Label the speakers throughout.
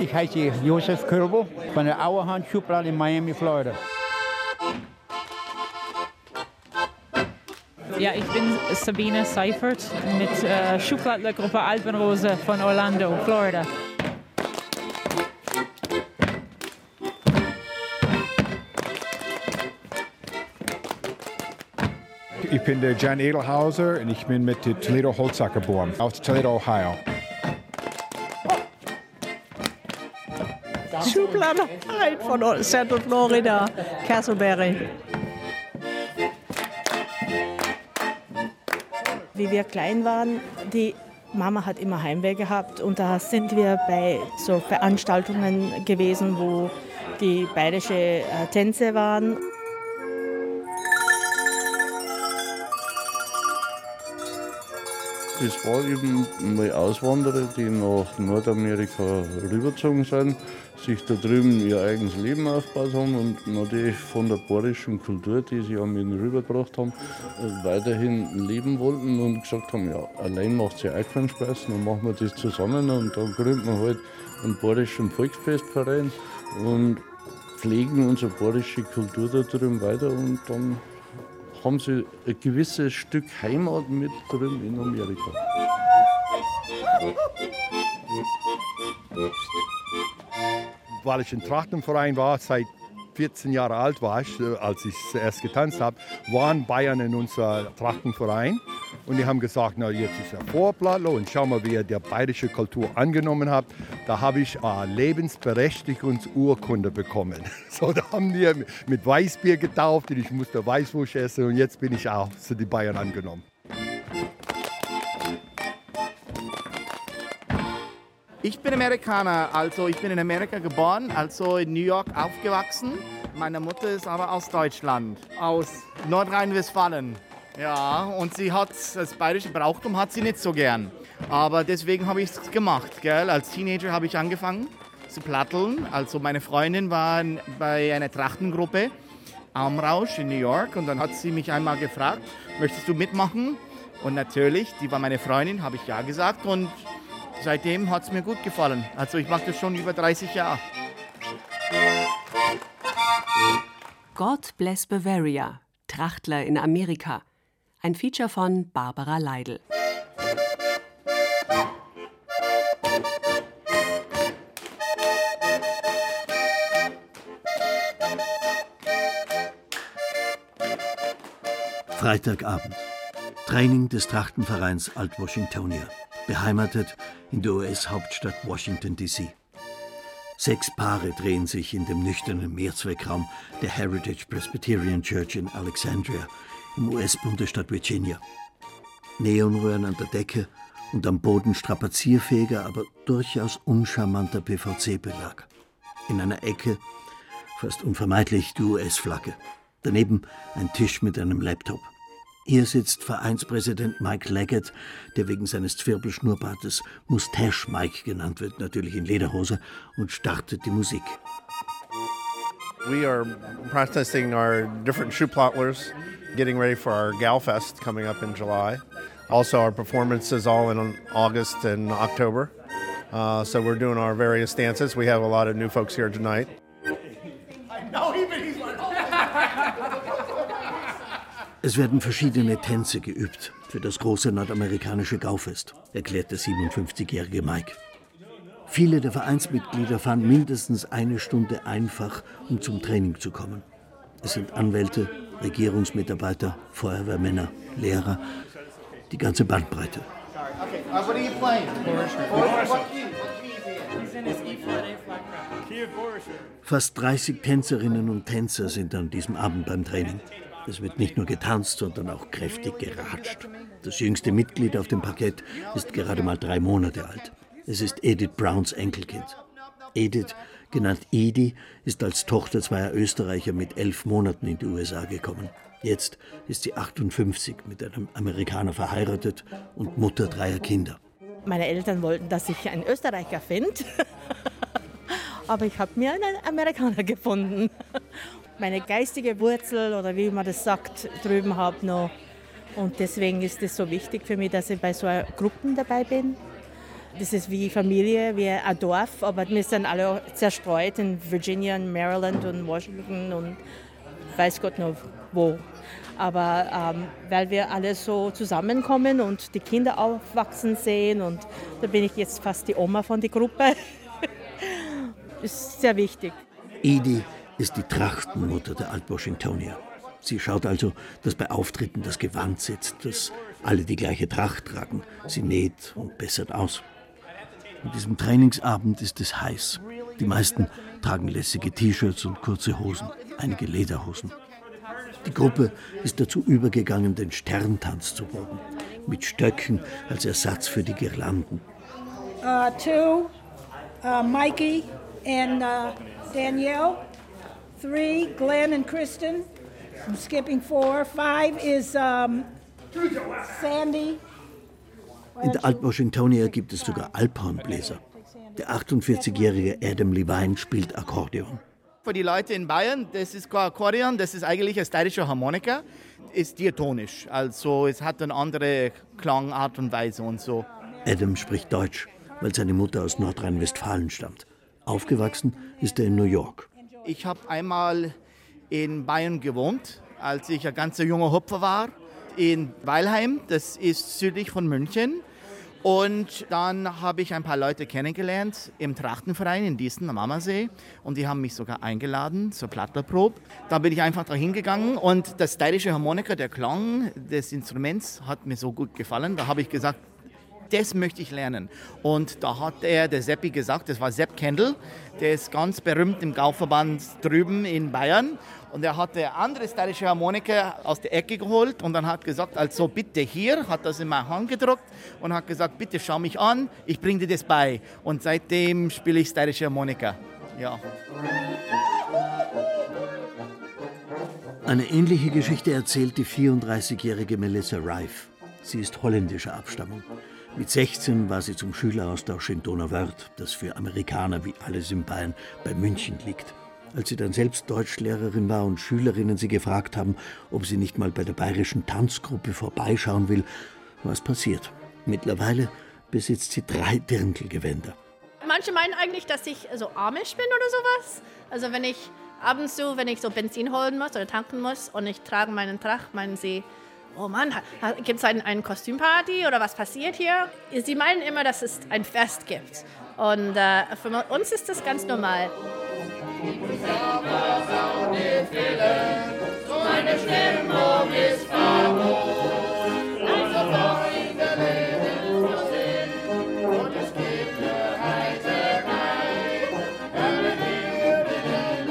Speaker 1: Ich heiße Josef Körbel von der Auerhahn Schublade in Miami, Florida.
Speaker 2: Ja, ich bin Sabine Seifert mit Schubladlergruppe Alpenrose von Orlando, Florida.
Speaker 3: Ich bin der Jan Edelhauser und ich bin mit der Toledo Holzhacker geboren, aus Toledo, Ohio.
Speaker 4: Schublader von Central Florida, Castleberry. Wie wir klein waren, die Mama hat immer Heimweh gehabt und da sind wir bei so Veranstaltungen gewesen, wo die bayerische Tänze waren.
Speaker 5: Das war eben mal Auswanderer, die nach Nordamerika rübergezogen sind, sich da drüben ihr eigenes Leben aufgebaut haben und natürlich von der bayerischen Kultur, die sie an mich rübergebracht haben, weiterhin leben wollten und gesagt haben, ja, allein macht es ja auch keinen Spaß, dann machen wir das zusammen und dann gründen wir halt einen bayerischen Volksfestverein und pflegen unsere bayerische Kultur da drüben weiter und dann haben sie ein gewisses Stück Heimat mit drüben in Amerika.
Speaker 6: Weil ich im Trachtenverein war, seit 14 Jahren alt war ich, als ich zuerst getanzt habe, waren Bayern in unserem Trachtenverein. Und die haben gesagt, na jetzt ist er Vorblattler und schau mal, wie er die bayerische Kultur angenommen hat. Da habe ich eine Lebensberechtigungsurkunde bekommen. So, da haben die mit Weißbier getauft und ich musste Weißwurst essen und jetzt bin ich auch zu den Bayern angenommen.
Speaker 7: Ich bin Amerikaner, also ich bin in Amerika geboren, also in New York aufgewachsen. Meine Mutter ist aber aus Deutschland, aus Nordrhein-Westfalen. Ja, und sie hat das bayerische Brauchtum hat sie nicht so gern. Aber deswegen habe ich es gemacht. Gell? Als Teenager habe ich angefangen zu platteln. Also meine Freundin war bei einer Trachtengruppe, Armrausch in New York. Und dann hat sie mich einmal gefragt, möchtest du mitmachen? Und natürlich, die war meine Freundin, habe ich ja gesagt. Und seitdem hat es mir gut gefallen. Also ich mache das schon über 30 Jahre.
Speaker 8: God Bless Bavaria, Trachtler in Amerika. Ein Feature von Barbara Leidl.
Speaker 9: Freitagabend. Training des Trachtenvereins Alt-Washingtonia. Beheimatet in der US-Hauptstadt Washington, D.C. 6 Paare drehen sich in dem nüchternen Mehrzweckraum der Heritage Presbyterian Church in Alexandria im US-Bundesstaat Virginia. Neonröhren an der Decke und am Boden strapazierfähiger, aber durchaus uncharmanter PVC-Belag. In einer Ecke, fast unvermeidlich, die US-Flagge. Daneben ein Tisch mit einem Laptop. Hier sitzt Vereinspräsident Mike Leggett, der wegen seines Zwirbelschnurrbartes Mustache Mike genannt wird, natürlich in Lederhose, und startet die Musik.
Speaker 10: We are practicing our different shoe plottlers, getting ready for our Galfest coming up in July. Also our performances all in August and October. So we're doing our various dances. We have a lot of new folks here tonight.
Speaker 9: Es werden verschiedene Tänze geübt für das große nordamerikanische Gaufest, erklärt der 57-jährige Mike. Viele der Vereinsmitglieder fahren mindestens eine Stunde einfach, um zum Training zu kommen. Es sind Anwälte, Regierungsmitarbeiter, Feuerwehrmänner, Lehrer, die ganze Bandbreite. Fast 30 Tänzerinnen und Tänzer sind an diesem Abend beim Training. Es wird nicht nur getanzt, sondern auch kräftig geratscht. Das jüngste Mitglied auf dem Parkett ist gerade mal 3 Monate alt. Es ist Edith Browns Enkelkind. Edith, genannt Edie, ist als Tochter zweier Österreicher mit 11 Monaten in die USA gekommen. Jetzt ist sie 58, mit einem Amerikaner verheiratet und Mutter 3 Kinder.
Speaker 4: Meine Eltern wollten, dass ich einen Österreicher finde. Aber ich habe mir einen Amerikaner gefunden. Meine geistige Wurzel, oder wie man das sagt, drüben habe noch. Und deswegen ist es so wichtig für mich, dass ich bei so Gruppen dabei bin. Das ist wie Familie, wie ein Dorf, aber wir sind alle zerstreut in Virginia, Maryland und Washington und weiß Gott noch wo. Aber weil wir alle so zusammenkommen und die Kinder aufwachsen sehen und da bin ich jetzt fast die Oma von der Gruppe. Ist sehr wichtig.
Speaker 9: Edie ist die Trachtenmutter der Alt-Washingtonier. Sie schaut also, dass bei Auftritten das Gewand sitzt, dass alle die gleiche Tracht tragen. Sie näht und bessert aus. An diesem Trainingsabend ist es heiß. Die meisten tragen lässige T-Shirts und kurze Hosen, einige Lederhosen. Die Gruppe ist dazu übergegangen, den Sterntanz zu proben, mit Stöcken als Ersatz für die Girlanden.
Speaker 11: Two, Mikey and Danielle. 3, Glenn and Kristen. I'm skipping 4. 5 is Sandy.
Speaker 9: In der Alt-Washingtonia gibt es sogar Alphornbläser. Der 48-jährige Adam Levine spielt Akkordeon.
Speaker 7: Für die Leute in Bayern, das ist kein Akkordeon, das ist eigentlich eine steirische Harmonika, ist diatonisch. Also es hat eine andere Klangart und Weise und so.
Speaker 9: Adam spricht Deutsch, weil seine Mutter aus Nordrhein-Westfalen stammt. Aufgewachsen ist er in New York.
Speaker 7: Ich habe einmal in Bayern gewohnt, als ich ein ganz junger Hopfer war, in Weilheim, das ist südlich von München. Und dann habe ich ein paar Leute kennengelernt im Trachtenverein in Diesen am Ammersee. Und die haben mich sogar eingeladen zur Plattlerprobe. Da bin ich einfach dahin gegangen und das steirische Harmonika, der Klang des Instruments hat mir so gut gefallen. Da habe ich gesagt, das möchte ich lernen. Und da hat der Seppi gesagt, das war Sepp Kendall, der ist ganz berühmt im Gauverband drüben in Bayern. Und er hat der andere steirische Harmonika aus der Ecke geholt und dann hat gesagt, also bitte hier, hat das in meine Hand gedruckt und hat gesagt, bitte schau mich an, ich bringe dir das bei. Und seitdem spiele ich steirische Harmonika. Ja.
Speaker 9: Eine ähnliche Geschichte erzählt die 34-jährige Melissa Rife. Sie ist holländischer Abstammung. Mit 16 war sie zum Schüleraustausch in Donauwörth, das für Amerikaner wie alles in Bayern bei München liegt. Als sie dann selbst Deutschlehrerin war und Schülerinnen sie gefragt haben, ob sie nicht mal bei der bayerischen Tanzgruppe vorbeischauen will, was passiert? Mittlerweile besitzt sie 3 Dirndlgewänder.
Speaker 12: Manche meinen eigentlich, dass ich so amisch bin oder sowas. Also wenn ich abends so, wenn ich so Benzin holen muss oder tanken muss und ich trage meinen Tracht, meinen sie, oh Mann, gibt es eine Kostümparty oder was passiert hier? Sie meinen immer, dass es ein Fest gibt. Und für uns ist das ganz normal.
Speaker 13: Meine Stimmung ist famos, also Freunde leben zu sehen, und es gibt eine Heiterei, alle hier in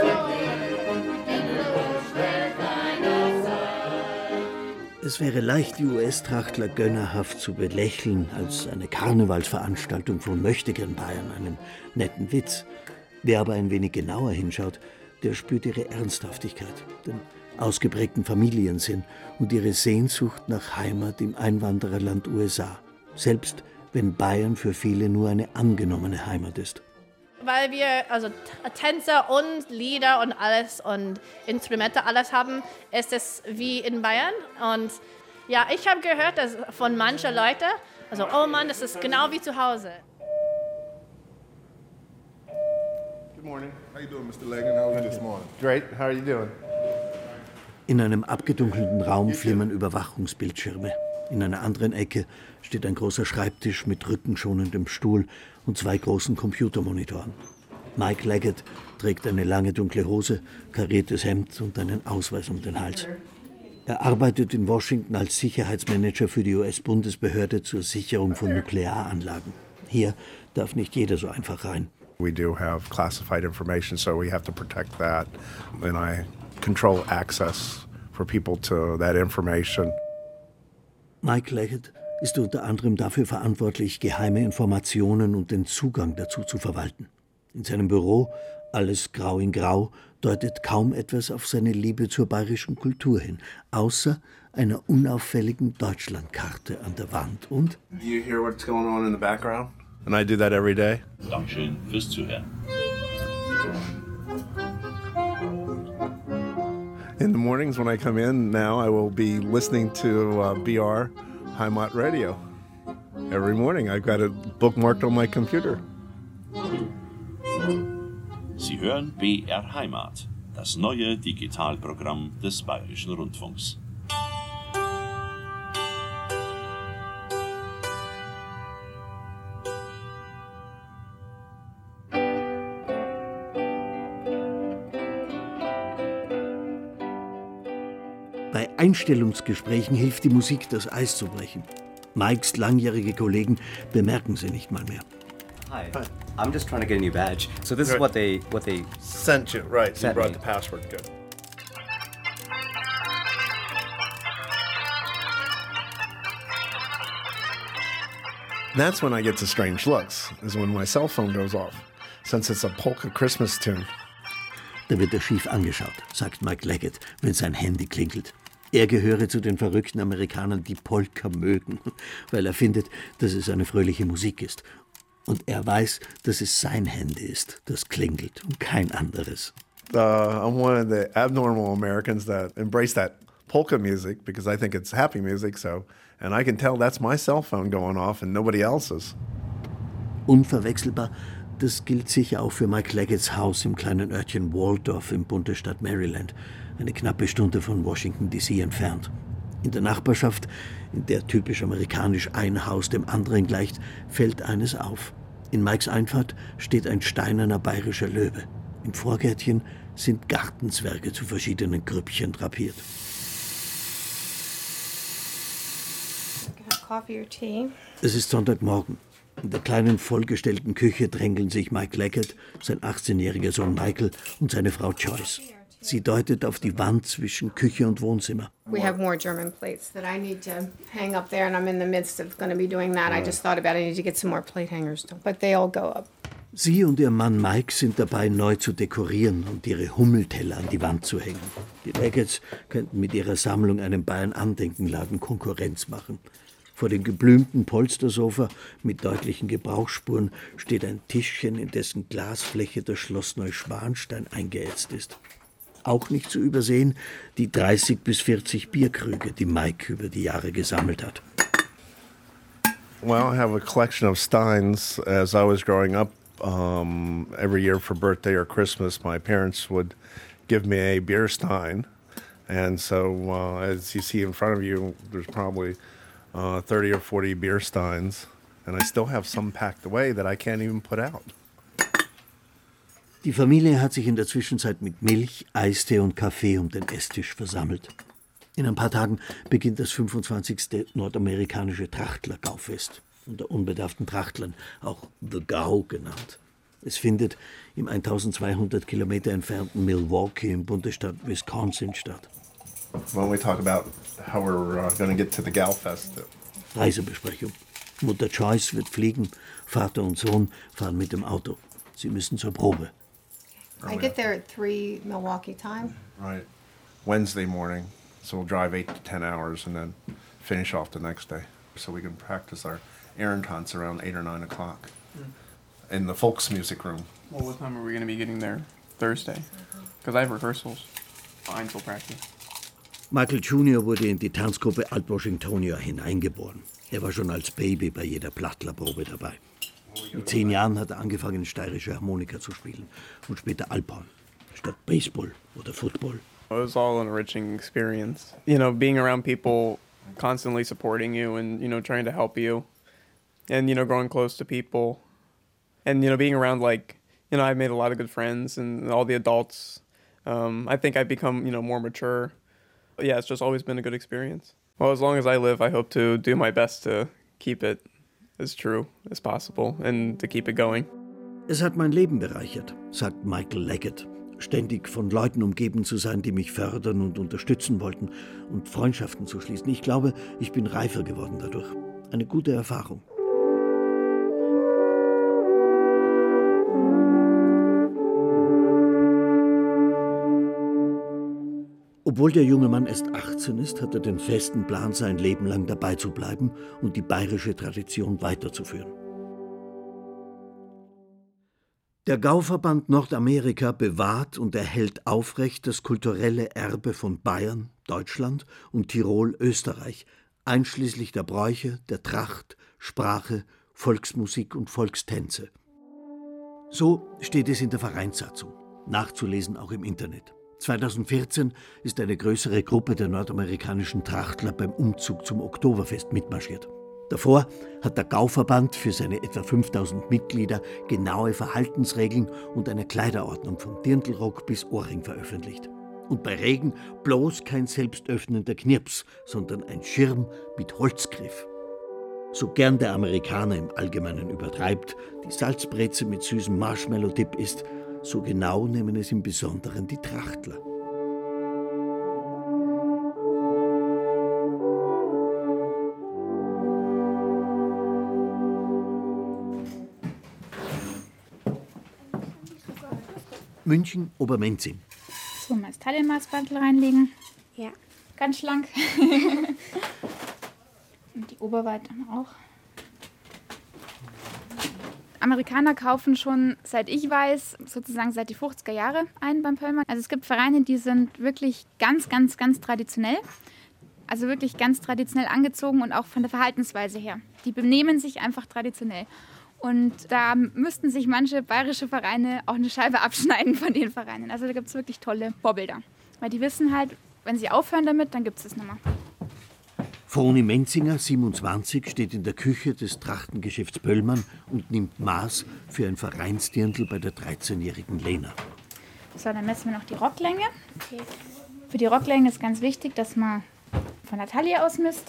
Speaker 13: der uns stellt keiner sein.
Speaker 9: Es wäre leicht, die US-Trachtler gönnerhaft zu belächeln als eine Karnevalsveranstaltung von Möchtegern-Bayern, einen netten Witz. Wer aber ein wenig genauer hinschaut, der spürt ihre Ernsthaftigkeit, den ausgeprägten Familiensinn und ihre Sehnsucht nach Heimat im Einwandererland USA, selbst wenn Bayern für viele nur eine angenommene Heimat ist.
Speaker 12: Weil wir also Tänzer und Lieder und alles und Instrumente alles haben, ist es wie in Bayern. Und ja, ich habe gehört, dass von manchen Leuten, also oh Mann, das ist genau wie zu Hause.
Speaker 14: Good morning. How you doing, Mr. Legan? How are you this morning? Great. How are you doing?
Speaker 9: In einem abgedunkelten Raum flimmern Überwachungsbildschirme. In einer anderen Ecke steht ein großer Schreibtisch mit rückenschonendem Stuhl und 2 großen Computermonitoren. Mike Leggett trägt eine lange dunkle Hose, kariertes Hemd und einen Ausweis um den Hals. Er arbeitet in Washington als Sicherheitsmanager für die US-Bundesbehörde zur Sicherung von Nuklearanlagen. Hier darf nicht jeder so einfach rein.
Speaker 10: We do have classified information, so we have to protect that. And I control access for people to that information.
Speaker 9: Mike Leggett ist unter anderem dafür verantwortlich, geheime Informationen und den Zugang dazu zu verwalten. In seinem Büro, alles grau in grau, deutet kaum etwas auf seine Liebe zur bayerischen Kultur hin, außer einer unauffälligen Deutschlandkarte an der Wand. Und
Speaker 10: Do you hear what's going on in the background? And I do that every day.
Speaker 15: Dankeschön fürs Zuhören.
Speaker 10: In the mornings when I come in now, I will be listening to BR Heimat Radio. Every morning I've got it bookmarked on my computer.
Speaker 15: Sie hören BR Heimat, das neue Digitalprogramm des Bayerischen Rundfunks.
Speaker 9: Bei Einstellungsgesprächen hilft die Musik, das Eis zu brechen. Mikes langjährige Kollegen bemerken sie nicht mal mehr.
Speaker 16: Hi. I'm just trying to get a new badge. So this is what they
Speaker 10: sent you, right? You
Speaker 16: sent
Speaker 10: brought
Speaker 16: me.
Speaker 10: the password. Good. That's when I get the strange looks, is when my cell phone goes off, since it's a polka Christmas tune.
Speaker 9: Da wird er schief angeschaut, sagt Mike Leggett, wenn sein Handy klingelt. Er gehöre zu den verrückten Amerikanern, die Polka mögen, weil er findet, dass es eine fröhliche Musik ist. Und er weiß, dass es sein Handy ist, das klingelt und kein anderes.
Speaker 10: I'm one of the abnormal Americans that embrace that polka music because I think it's happy music, and I can tell that's my cell phone going off and nobody else's.
Speaker 9: Unverwechselbar, das gilt sicher auch für Mike Leggetts Haus im kleinen Örtchen Waldorf im Bundesstaat Maryland, eine knappe Stunde von Washington D.C. entfernt. In der Nachbarschaft, in der typisch amerikanisch ein Haus dem anderen gleicht, fällt eines auf. In Mikes Einfahrt steht ein steinerner bayerischer Löwe. Im Vorgärtchen sind Gartenzwerge zu verschiedenen Grüppchen drapiert.
Speaker 17: Coffee or tea?
Speaker 9: Es ist Sonntagmorgen. In der kleinen, vollgestellten Küche drängeln sich Mike Leggett, sein 18-jähriger Sohn Michael und seine Frau Joyce. Sie deutet auf die Wand zwischen Küche und Wohnzimmer.
Speaker 17: We have more German plates that I need to hang up there, and I'm in the midst of going to be doing that. I just thought about it. I need to get some more plate hangers, but they all go up.
Speaker 9: Sie und ihr Mann Mike sind dabei, neu zu dekorieren und ihre Hummelteller an die Wand zu hängen. Die Leggetts könnten mit ihrer Sammlung einem Bayern-Andenkenladen Konkurrenz machen. Vor dem geblümten Polstersofa mit deutlichen Gebrauchsspuren steht ein Tischchen, in dessen Glasfläche das Schloss Neuschwanstein eingeätzt ist. Auch nicht zu übersehen die 30 bis 40 Bierkrüge, die Mike über die Jahre gesammelt hat.
Speaker 10: Well, I have a collection of Steins. As I was growing up, every year for birthday or Christmas, my parents would give me a beer stein. And so, as you see in front of you, there's probably 30 or 40 beer steins. And I still have some packed away that I can't even put out.
Speaker 9: Die Familie hat sich in der Zwischenzeit mit Milch, Eistee und Kaffee um den Esstisch versammelt. In ein paar Tagen beginnt das 25. nordamerikanische Trachtler-Gaufest, unter unbedarften Trachtlern auch The Gau genannt. Es findet im 1200 Kilometer entfernten Milwaukee im Bundesstaat Wisconsin statt.
Speaker 10: When we talk about how we're going to get to the Galfest.
Speaker 9: Reisebesprechung. Mutter Joyce wird fliegen, Vater und Sohn fahren mit dem Auto. Sie müssen zur Probe.
Speaker 17: I get there at 3 Milwaukee time.
Speaker 10: Right. Wednesday morning. So we'll drive 8 to 10 hours and then finish off the next day. So we can practice our errand hunts around 8 or 9 o'clock in the Folks Music Room.
Speaker 18: Well, what time are we going to be getting there? Thursday? Because I have rehearsals. Einzel practice.
Speaker 9: Michael Jr. wurde in die Tanzgruppe Alt Washingtonia hineingeboren. Er war schon als Baby bei jeder Plattlerprobe dabei. Mit 10 Jahren hat er angefangen, steirische Harmonika zu spielen und später Alphorn, statt Baseball oder Football.
Speaker 18: It was all an enriching experience. You know, being around people constantly supporting you and, you know, trying to help you. And, you know, growing close to people. And, you know, being around, like, you know, I've made a lot of good friends and all the adults. I think I've become, you know, more mature. But yeah, it's just always been a good experience. Well, as long as I live, I hope to do my best to keep it as true as possible and to keep it going.
Speaker 9: Es hat mein Leben bereichert, sagt Michael Leggett. Ständig von Leuten umgeben zu sein, die mich fördern und unterstützen wollten und Freundschaften zu schließen. Ich glaube, ich bin reifer geworden dadurch. Eine gute Erfahrung. Obwohl der junge Mann erst 18 ist, hat er den festen Plan, sein Leben lang dabei zu bleiben und die bayerische Tradition weiterzuführen. Der Gauverband Nordamerika bewahrt und erhält aufrecht das kulturelle Erbe von Bayern, Deutschland und Tirol, Österreich, einschließlich der Bräuche, der Tracht, Sprache, Volksmusik und Volkstänze. So steht es in der Vereinssatzung, nachzulesen auch im Internet. 2014 ist eine größere Gruppe der nordamerikanischen Trachtler beim Umzug zum Oktoberfest mitmarschiert. Davor hat der Gauverband für seine etwa 5000 Mitglieder genaue Verhaltensregeln und eine Kleiderordnung vom Dirndlrock bis Ohrring veröffentlicht. Und bei Regen bloß kein selbstöffnender Knirps, sondern ein Schirm mit Holzgriff. So gern der Amerikaner im Allgemeinen übertreibt, die Salzbreze mit süßem Marshmallow-Dip isst, so genau nehmen es im Besonderen die Trachtler. München, Obermenzing.
Speaker 19: So, mal das Taillenmaßbandel reinlegen. Ja. Ganz schlank. Und die Oberweite auch. Amerikaner kaufen schon, seit ich weiß, sozusagen seit die 50er Jahre ein beim Pöllmann. Also es gibt Vereine, die sind wirklich ganz, ganz, ganz traditionell. Also wirklich ganz traditionell angezogen und auch von der Verhaltensweise her. Die benehmen sich einfach traditionell. Und da müssten sich manche bayerische Vereine auch eine Scheibe abschneiden von den Vereinen. Also da gibt es wirklich tolle Vorbilder. Weil die wissen halt, wenn sie aufhören damit, dann gibt es das nicht mehr.
Speaker 9: Froni Menzinger, 27, steht in der Küche des Trachtengeschäfts Pöllmann und nimmt Maß für ein Vereinsdirndl bei der 13-jährigen Lena.
Speaker 19: So, dann messen wir noch die Rocklänge. Okay. Für die Rocklänge ist ganz wichtig, dass man von der Taille aus misst.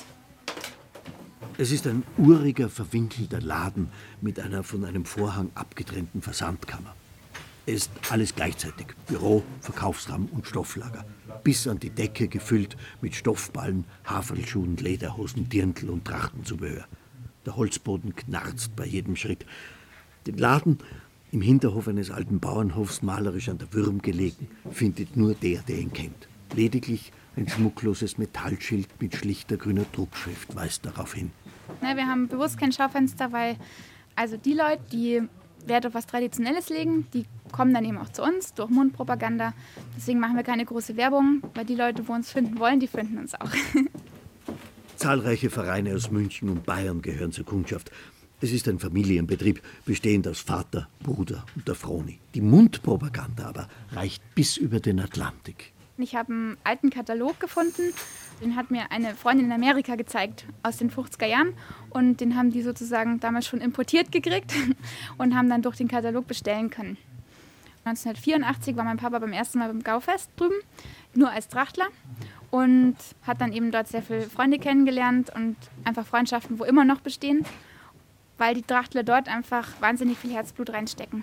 Speaker 9: Es ist ein uriger, verwinkelter Laden mit einer von einem Vorhang abgetrennten Versandkammer. Es ist alles gleichzeitig: Büro, Verkaufsraum und Stofflager. Bis an die Decke gefüllt mit Stoffballen, Haferlschuhen, Lederhosen, Dirndl und Trachtenzubehör. Der Holzboden knarzt bei jedem Schritt. Den Laden, im Hinterhof eines alten Bauernhofs malerisch an der Würm gelegen, findet nur der ihn kennt. Lediglich ein schmuckloses Metallschild mit schlichter grüner Druckschrift weist darauf hin.
Speaker 19: Ja, wir haben bewusst kein Schaufenster, weil also die Leute, die Wert auf was Traditionelles legen, die kommen dann eben auch zu uns durch Mundpropaganda. Deswegen machen wir keine große Werbung, weil die Leute, wo uns finden wollen, die finden uns auch.
Speaker 9: Zahlreiche Vereine aus München und Bayern gehören zur Kundschaft. Es ist ein Familienbetrieb, bestehend aus Vater, Bruder und der Froni. Die Mundpropaganda aber reicht bis über den Atlantik.
Speaker 19: Ich habe einen alten Katalog gefunden, den hat mir eine Freundin in Amerika gezeigt, aus den 50er Jahren. Und den haben die sozusagen damals schon importiert gekriegt und haben dann durch den Katalog bestellen können. 1984 war mein Papa beim ersten Mal beim Gaufest drüben, nur als Trachtler. Und hat dann eben dort sehr viele Freunde kennengelernt und einfach Freundschaften, wo immer noch bestehen, weil die Trachtler dort einfach wahnsinnig viel Herzblut reinstecken.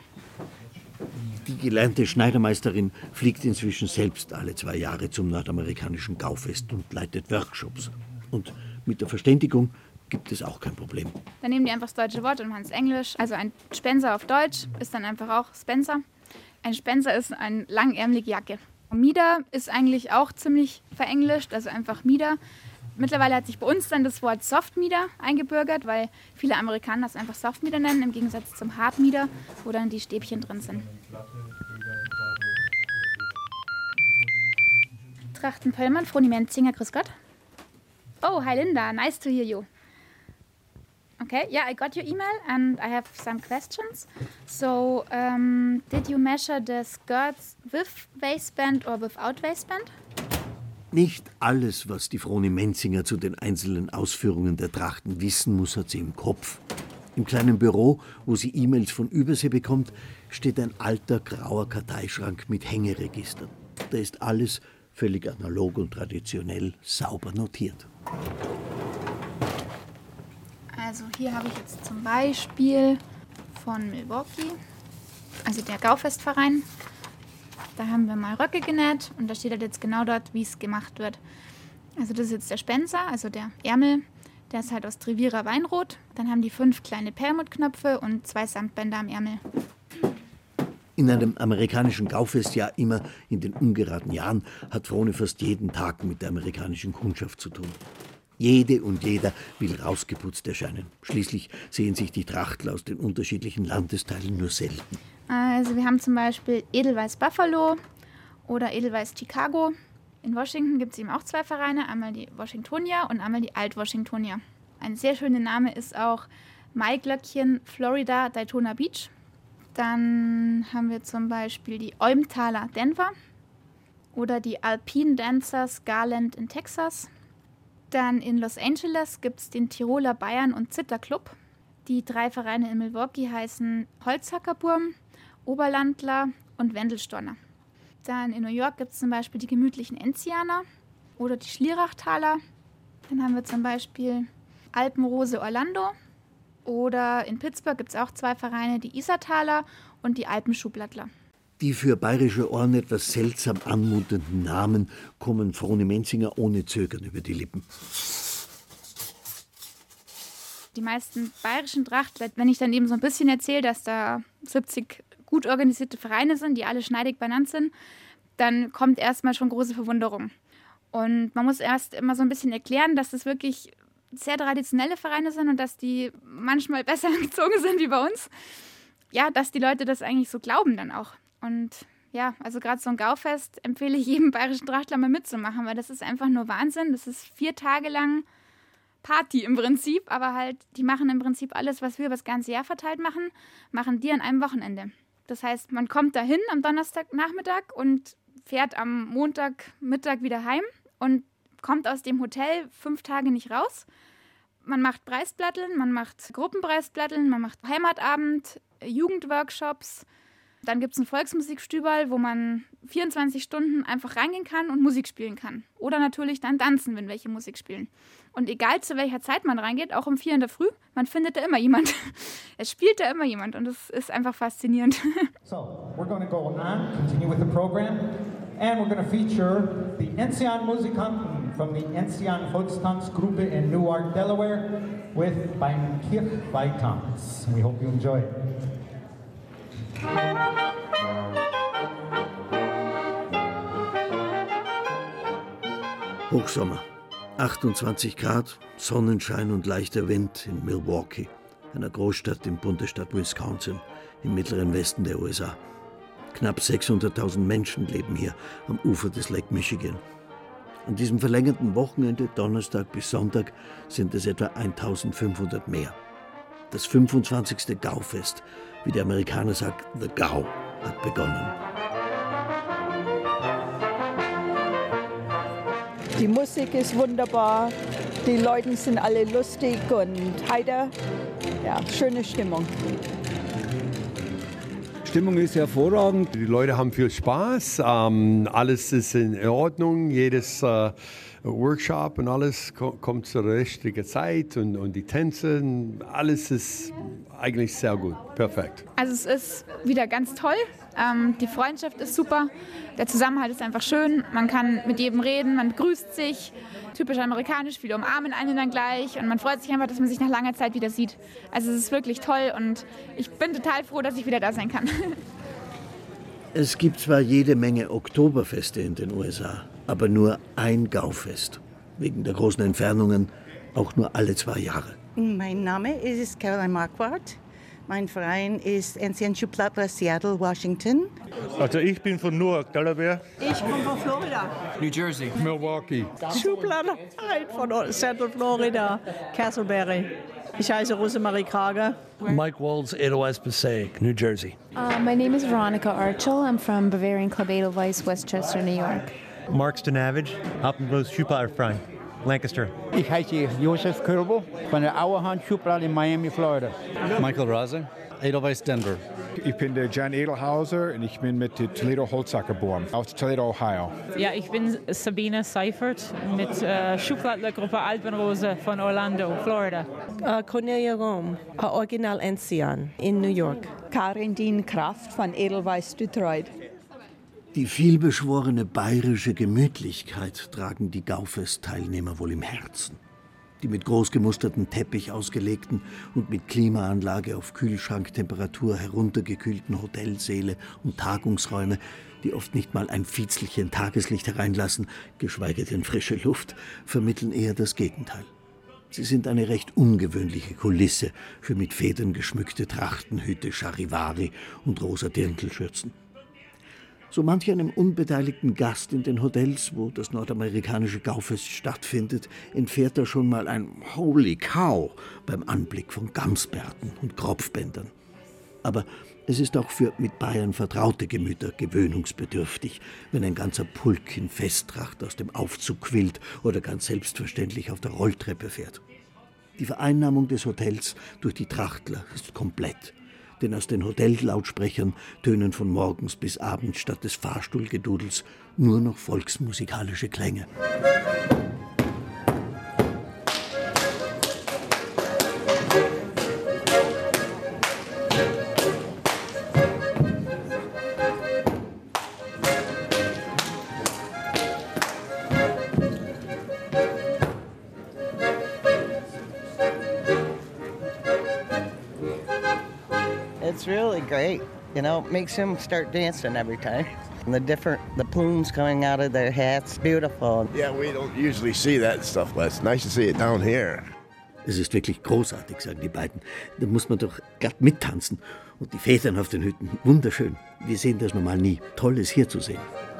Speaker 9: Die gelernte Schneidermeisterin fliegt inzwischen selbst alle 2 Jahre zum nordamerikanischen Gaufest und leitet Workshops. Und mit der Verständigung gibt es auch kein Problem.
Speaker 19: Dann nehmen die einfach das deutsche Wort und machen es Englisch. Also ein Spencer auf Deutsch ist dann einfach auch Spencer. Ein Spencer ist eine langärmelige Jacke. Mieder ist eigentlich auch ziemlich verenglischt, also einfach Mieder. Mittlerweile hat sich bei uns dann das Wort Softmieder eingebürgert, weil viele Amerikaner das einfach Softmieder nennen, im Gegensatz zum Hardmieder, wo dann die Stäbchen drin sind. Trachten Pöllmann, Froni Menzinger, grüß Gott. Oh, hi Linda, nice to hear you. Okay, yeah, I got your email and I have some questions. So, did you measure the skirts with waistband or without waistband?
Speaker 9: Nicht alles, was die Froni Menzinger zu den einzelnen Ausführungen der Trachten wissen muss, hat sie im Kopf. Im kleinen Büro, wo sie E-Mails von Übersee bekommt, steht ein alter grauer Karteischrank mit Hängeregistern. Da ist alles völlig analog und traditionell sauber notiert.
Speaker 19: Also hier habe ich jetzt zum Beispiel von Milwaukee, also der Gaufestverein. Da haben wir mal Röcke genäht und da steht halt jetzt genau dort, wie es gemacht wird. Also das ist jetzt der Spencer, also der Ärmel, der ist halt aus Trevira Weinrot. Dann haben die 5 kleine Perlmuttknöpfe und 2 Samtbänder am Ärmel.
Speaker 9: In einem amerikanischen Gaufestjahr, immer in den ungeraden Jahren, hat Froni fast jeden Tag mit der amerikanischen Kundschaft zu tun. Jede und jeder will rausgeputzt erscheinen. Schließlich sehen sich die Trachtler aus den unterschiedlichen Landesteilen nur selten.
Speaker 19: Also wir haben zum Beispiel Edelweiß Buffalo oder Edelweiß Chicago. In Washington gibt es eben auch 2 Vereine, einmal die Washingtonier und einmal die Alt-Washingtonier. Ein sehr schöner Name ist auch Maiglöckchen Florida Daytona Beach. Dann haben wir zum Beispiel die Eumtaler Denver oder die Alpine Dancers Garland in Texas. Dann in Los Angeles gibt es den Tiroler Bayern- und Zitterclub. Die 3 Vereine in Milwaukee heißen Holzhackerburm, Oberlandler und Wendelstorner. Dann in New York gibt es zum Beispiel die gemütlichen Enzianer oder die Schlierachtaler. Dann haben wir zum Beispiel Alpenrose Orlando. Oder in Pittsburgh gibt es auch 2 Vereine, die Isartaler und die Alpenschublattler.
Speaker 9: Die für bayerische Ohren etwas seltsam anmutenden Namen kommen Froni Menzinger ohne Zögern über die Lippen.
Speaker 19: Die meisten bayerischen Trachtler, wenn ich dann eben so ein bisschen erzähle, dass da 70 gut organisierte Vereine sind, die alle schneidig benannt sind, dann kommt erstmal schon große Verwunderung. Und man muss erst immer so ein bisschen erklären, dass das wirklich sehr traditionelle Vereine sind und dass die manchmal besser gezogen sind wie bei uns. Ja, dass die Leute das eigentlich so glauben dann auch. Und ja, also gerade so ein Gaufest empfehle ich jedem bayerischen Trachtler mal mitzumachen, weil das ist einfach nur Wahnsinn. Das ist 4 Tage lang Party im Prinzip, aber halt, die machen im Prinzip alles, was wir über das ganze Jahr verteilt machen, machen die an einem Wochenende. Das heißt, man kommt dahin am Donnerstagnachmittag und fährt am Montagmittag wieder heim und kommt aus dem Hotel 5 Tage nicht raus. Man macht Preisblatteln, man macht Gruppenpreisblatteln, man macht Heimatabend, Jugendworkshops. Dann gibt es ein Volksmusikstüberl, wo man 24 Stunden einfach reingehen kann und Musik spielen kann. Oder natürlich dann tanzen, wenn welche Musik spielen. Und egal zu welcher Zeit man reingeht, auch um 4 in der Früh, man findet da immer jemand. Es spielt da immer jemand und das ist einfach faszinierend.
Speaker 20: So, we're going to go on, continue with the program. And we're going to feature the Enzian Musikanten from the Enzian Volkstanzgruppe in Newark, Delaware with Beim Kirchweihtanz. We hope you enjoy it.
Speaker 9: Hochsommer, 28 Grad, Sonnenschein und leichter Wind in Milwaukee, einer Großstadt im Bundesstaat Wisconsin, im mittleren Westen der USA. Knapp 600.000 Menschen leben hier am Ufer des Lake Michigan. An diesem verlängerten Wochenende, Donnerstag bis Sonntag, sind es etwa 1.500 mehr. Das 25. Gaufest, wie der Amerikaner sagt, The Gau, hat begonnen.
Speaker 21: Die Musik ist wunderbar, die Leute sind alle lustig und heiter. Ja, schöne Stimmung.
Speaker 6: Stimmung ist hervorragend. Die Leute haben viel Spaß. Alles ist in Ordnung. Jedes Workshop und alles kommt zur richtigen Zeit und die Tänze, alles ist eigentlich sehr gut. Perfekt.
Speaker 19: Also es ist wieder ganz toll. Die Freundschaft ist super. Der Zusammenhalt ist einfach schön. Man kann mit jedem reden, man grüßt sich. Typisch amerikanisch, viele umarmen einen dann gleich und man freut sich einfach, dass man sich nach langer Zeit wieder sieht. Also es ist wirklich toll und ich bin total froh, dass ich wieder da sein kann.
Speaker 9: Es gibt zwar jede Menge Oktoberfeste in den USA, aber nur ein Gaufest. Wegen der großen Entfernungen auch nur alle 2 Jahre.
Speaker 22: Mein Name ist Caroline Marquardt. Mein Verein ist Enzian Schublattler Seattle, Washington.
Speaker 23: Also ich bin von Newark, Delaware.
Speaker 22: Ich komme von Florida.
Speaker 23: New Jersey. Milwaukee.
Speaker 24: Schublattler von Central Florida, Castleberry. Ich heiße Rosemarie Krage.
Speaker 25: Mike Walls, Edelweiss Passaic, New Jersey.
Speaker 26: My name is Veronica Archel. I'm from Bavarian Club Edelweiss, Westchester, New York.
Speaker 27: Mark Stanavage, Hoppenblues Schublattlerverein, Lancaster.
Speaker 1: Ich heiße Josef Körbel von der Auerhand Schublattler in Miami, Florida.
Speaker 28: Michael Rase, Edelweiss Denver.
Speaker 3: Ich bin der Jan Edelhauser und ich bin mit der Toledo Holzhacker geboren, aus Toledo, Ohio.
Speaker 2: Ja, ich bin Sabine Seifert mit Schublattlergruppe Alpenrose von Orlando, Florida.
Speaker 24: Cornelia Rom, Original Enzian in New York.
Speaker 21: Karin Dien Kraft von Edelweiss Detroit.
Speaker 9: Die vielbeschworene bayerische Gemütlichkeit tragen die Gaufest-Teilnehmer wohl im Herzen. Die mit großgemusterten Teppich ausgelegten und mit Klimaanlage auf Kühlschranktemperatur heruntergekühlten Hotelsäle und Tagungsräume, die oft nicht mal ein Fitzelchen Tageslicht hereinlassen, geschweige denn frische Luft, vermitteln eher das Gegenteil. Sie sind eine recht ungewöhnliche Kulisse für mit Federn geschmückte Trachtenhüte, Charivari und rosa Dirndlschürzen. So manch einem unbeteiligten Gast in den Hotels, wo das nordamerikanische Gaufest stattfindet, entfährt er schon mal ein Holy Cow beim Anblick von Gamsbärten und Kropfbändern. Aber es ist auch für mit Bayern vertraute Gemüter gewöhnungsbedürftig, wenn ein ganzer Pulk in Festtracht aus dem Aufzug quillt oder ganz selbstverständlich auf der Rolltreppe fährt. Die Vereinnahmung des Hotels durch die Trachtler ist komplett. Denn aus den Hotellautsprechern tönen von morgens bis abends statt des Fahrstuhlgedudels nur noch volksmusikalische Klänge.
Speaker 4: It's really great, you know, it makes them start dancing every time. And the plumes coming out of their hats, beautiful.
Speaker 5: Yeah, we don't usually see that stuff, but it's nice to see it down here.
Speaker 9: Es ist wirklich großartig, sagen die beiden. Da muss man doch glatt mittanzen. Und die Federn auf den Hüten, wunderschön. Wir sehen das normal nie. Toll, es hier zu sehen.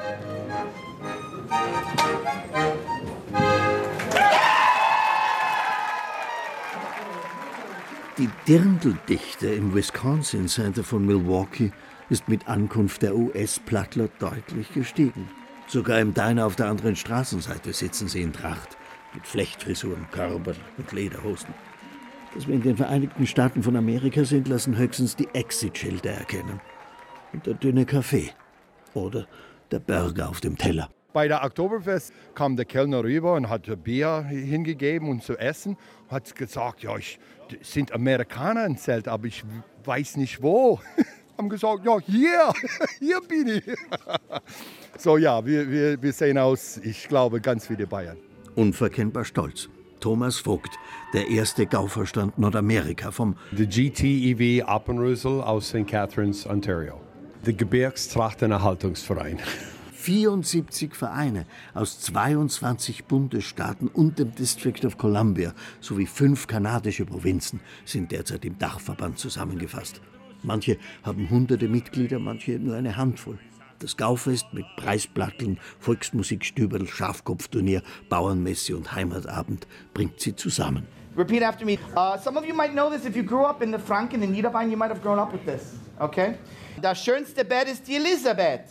Speaker 9: Die Dirndldichte im Wisconsin Center von Milwaukee ist mit Ankunft der US-Plattler deutlich gestiegen. Sogar im Diner auf der anderen Straßenseite sitzen sie in Tracht, mit Flechtfrisuren, Körper und Lederhosen. Dass wir in den Vereinigten Staaten von Amerika sind, lassen höchstens die Exit-Schilder erkennen. Und der dünne Kaffee oder der Burger auf dem Teller.
Speaker 6: Bei der Oktoberfest kam der Kellner rüber und hat Bier hingegeben und zu essen. Hat gesagt, ja, sind Amerikaner im Zelt, aber ich weiß nicht wo. Haben gesagt, ja, hier bin ich. So ja, wir sehen aus, ich glaube, ganz wie die Bayern.
Speaker 9: Unverkennbar stolz. Thomas Vogt, der erste Gauverstand Nordamerika vom
Speaker 7: The GTEV Appenrösel aus St. Catharines, Ontario. Der Gebirgstrachtenerhaltungsverein.
Speaker 9: 74 Vereine aus 22 Bundesstaaten und dem District of Columbia sowie 5 kanadische Provinzen sind derzeit im Dachverband zusammengefasst. Manche haben hunderte Mitglieder, manche nur eine Handvoll. Das Gaufest mit Preisplatteln, Volksmusikstüberl, Schafkopfturnier, Bauernmesse und Heimatabend bringt sie zusammen.
Speaker 8: Repeat after me. Some of you might know this if you grew up in the Franken in Niederbayern, you might have grown up with this. Okay? Das schönste Bett ist die Elisabeth.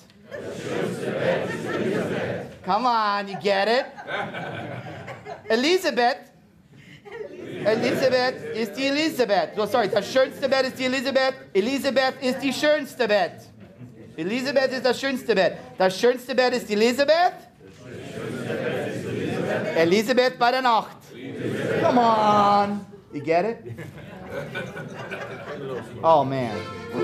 Speaker 8: Come on, you get it? Elisabeth ist die Elisabeth. So, sorry, das schönste Bett ist die Elisabeth. Elisabeth ist die schönste Bett. Elisabeth ist das schönste Bett. Das schönste Bett ist die Elisabeth. Elisabeth bei der Nacht. Come on. You get it? Oh, man.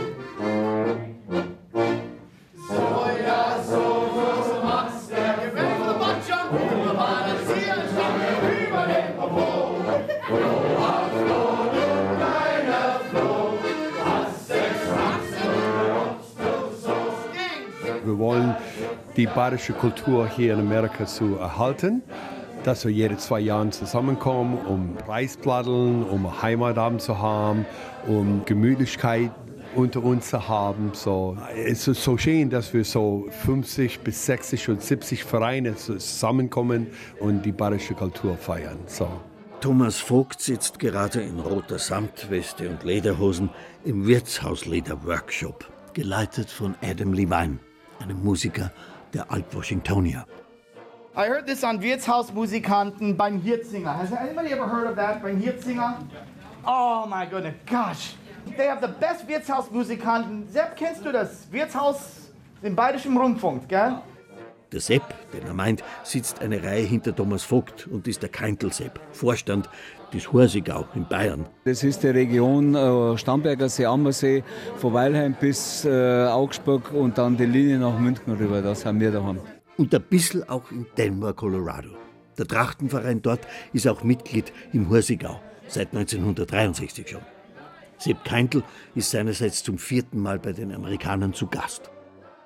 Speaker 7: Wir wollen die bayerische Kultur hier in Amerika zu erhalten, dass wir jede 2 Jahre zusammenkommen, um Preisplatteln, um Heimatabend zu haben, um Gemütlichkeit unter uns zu haben. So, es ist so schön, dass wir so 50 bis 60 und 70 Vereine zusammenkommen und die bayerische Kultur feiern. So.
Speaker 9: Thomas Vogt sitzt gerade in roter Samtweste und Lederhosen im Wirtshausleder-Workshop, geleitet von Adam Levine, einem Musiker der Alt-Washingtonier.
Speaker 8: I heard this on Wirtshausmusikanten beim Hirzinger. Has anybody ever heard of that beim Hirzinger? Oh my goodness, gosh. They have the best Wirtshausmusikanten. Sepp, kennst du das? Wirtshaus im Bayerischen Rundfunk, gell?
Speaker 9: Der Sepp, den er meint, sitzt eine Reihe hinter Thomas Vogt und ist der Keintl-Sepp, Vorstand des Horsigau in Bayern.
Speaker 11: Das ist die Region Starnberger See, Ammersee, von Weilheim bis Augsburg und dann die Linie nach München rüber, das haben wir daheim.
Speaker 9: Und ein bisschen auch in Denver, Colorado. Der Trachtenverein dort ist auch Mitglied im Horsigau, seit 1963 schon. Sepp Keintl ist seinerseits zum 4. Mal bei den Amerikanern zu Gast.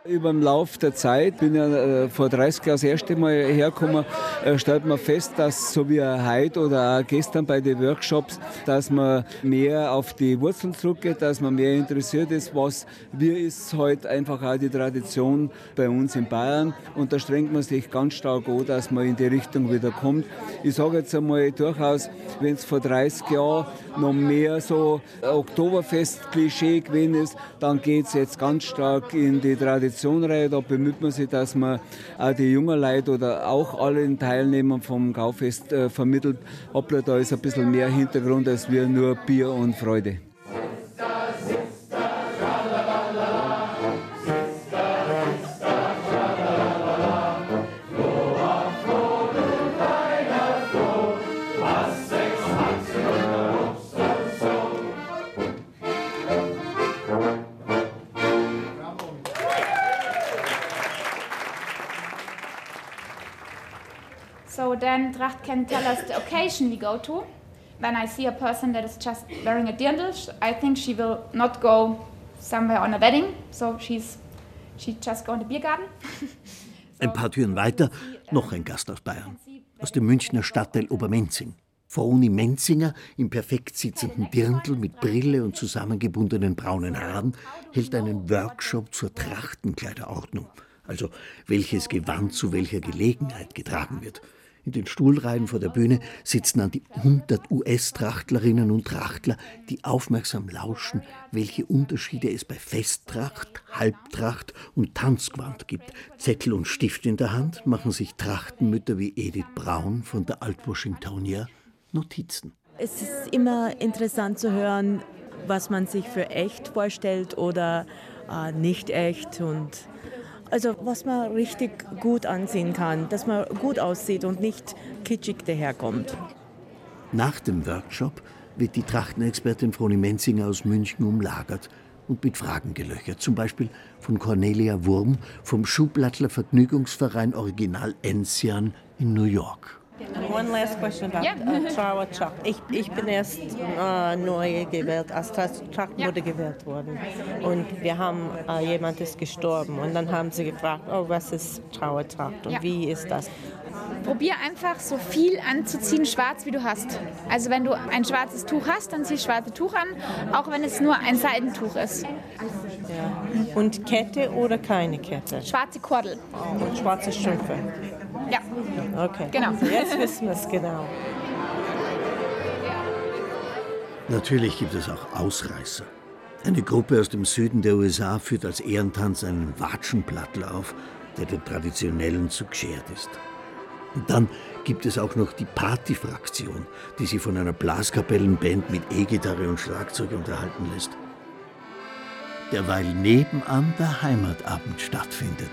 Speaker 11: Über den Lauf der Zeit, bin ja vor 30 Jahren das erste Mal hergekommen, stellt man fest, dass so wie heute oder auch gestern bei den Workshops, dass man mehr auf die Wurzeln zurückgeht, dass man mehr interessiert ist, wie ist heute einfach auch die Tradition bei uns in Bayern. Und da strengt man sich ganz stark an, dass man in die Richtung wieder kommt. Ich sage jetzt einmal durchaus, wenn es vor 30 Jahren noch mehr so Oktoberfest-Klischee gewesen ist, dann geht es jetzt ganz stark in die Tradition rein. Da bemüht man sich, dass man auch die jungen Leute oder auch alle Teilnehmer vom Gaufest vermittelt. Hoppla, da ist ein bisschen mehr Hintergrund als wir nur Bier und Freude.
Speaker 19: So then Tracht can tell us the occasion we go to. When I see a person that is just wearing a dirndl, I think she will not go somewhere on a wedding, so she just go in the beer garden.
Speaker 9: Ein paar Türen weiter noch ein Gast aus Bayern, aus dem Münchner Stadtteil Obermenzing. Froni Menzinger, im perfekt sitzenden Dirndl mit Brille und zusammengebundenen braunen Haaren, hält einen Workshop zur Trachtenkleiderordnung, also welches Gewand zu welcher Gelegenheit getragen wird. In den Stuhlreihen vor der Bühne sitzen an die 100 US-Trachtlerinnen und Trachtler, die aufmerksam lauschen, welche Unterschiede es bei Festtracht, Halbtracht und Tanzgewand gibt. Zettel und Stift in der Hand machen sich Trachtenmütter wie Edith Braun von der Alt-Washingtonia Notizen.
Speaker 10: Es ist immer interessant zu hören, was man sich für echt vorstellt oder nicht echt und also was man richtig gut ansehen kann, dass man gut aussieht und nicht kitschig daherkommt.
Speaker 9: Nach dem Workshop wird die Trachtenexpertin Froni Menzinger aus München umlagert und mit Fragen gelöchert. Zum Beispiel von Cornelia Wurm vom Schuhplattler Vergnügungsverein Original Enzian in New York.
Speaker 24: One last question about Trauertracht. Ich bin erst neu gewählt, als Trachtmutter gewählt worden. Und wir haben, jemand ist gestorben. Und dann haben sie gefragt, was ist Trauertracht und wie ist das?
Speaker 19: Probier einfach so viel anzuziehen, schwarz wie du hast. Also wenn du ein schwarzes Tuch hast, dann zieh das schwarze Tuch an, auch wenn es nur ein Seidentuch ist.
Speaker 24: Ja. Und Kette oder keine Kette?
Speaker 19: Schwarze Kordel.
Speaker 24: Und schwarze Strümpfe?
Speaker 19: Ja.
Speaker 24: Okay,
Speaker 19: genau.
Speaker 24: Also jetzt wissen wir es genau.
Speaker 9: Natürlich gibt es auch Ausreißer. Eine Gruppe aus dem Süden der USA führt als Ehrentanz einen Watschenplattler auf, der dem Traditionellen zu geschert ist. Und dann gibt es auch noch die Partyfraktion, die sich von einer Blaskapellenband mit E-Gitarre und Schlagzeug unterhalten lässt. Derweil nebenan der Heimatabend stattfindet.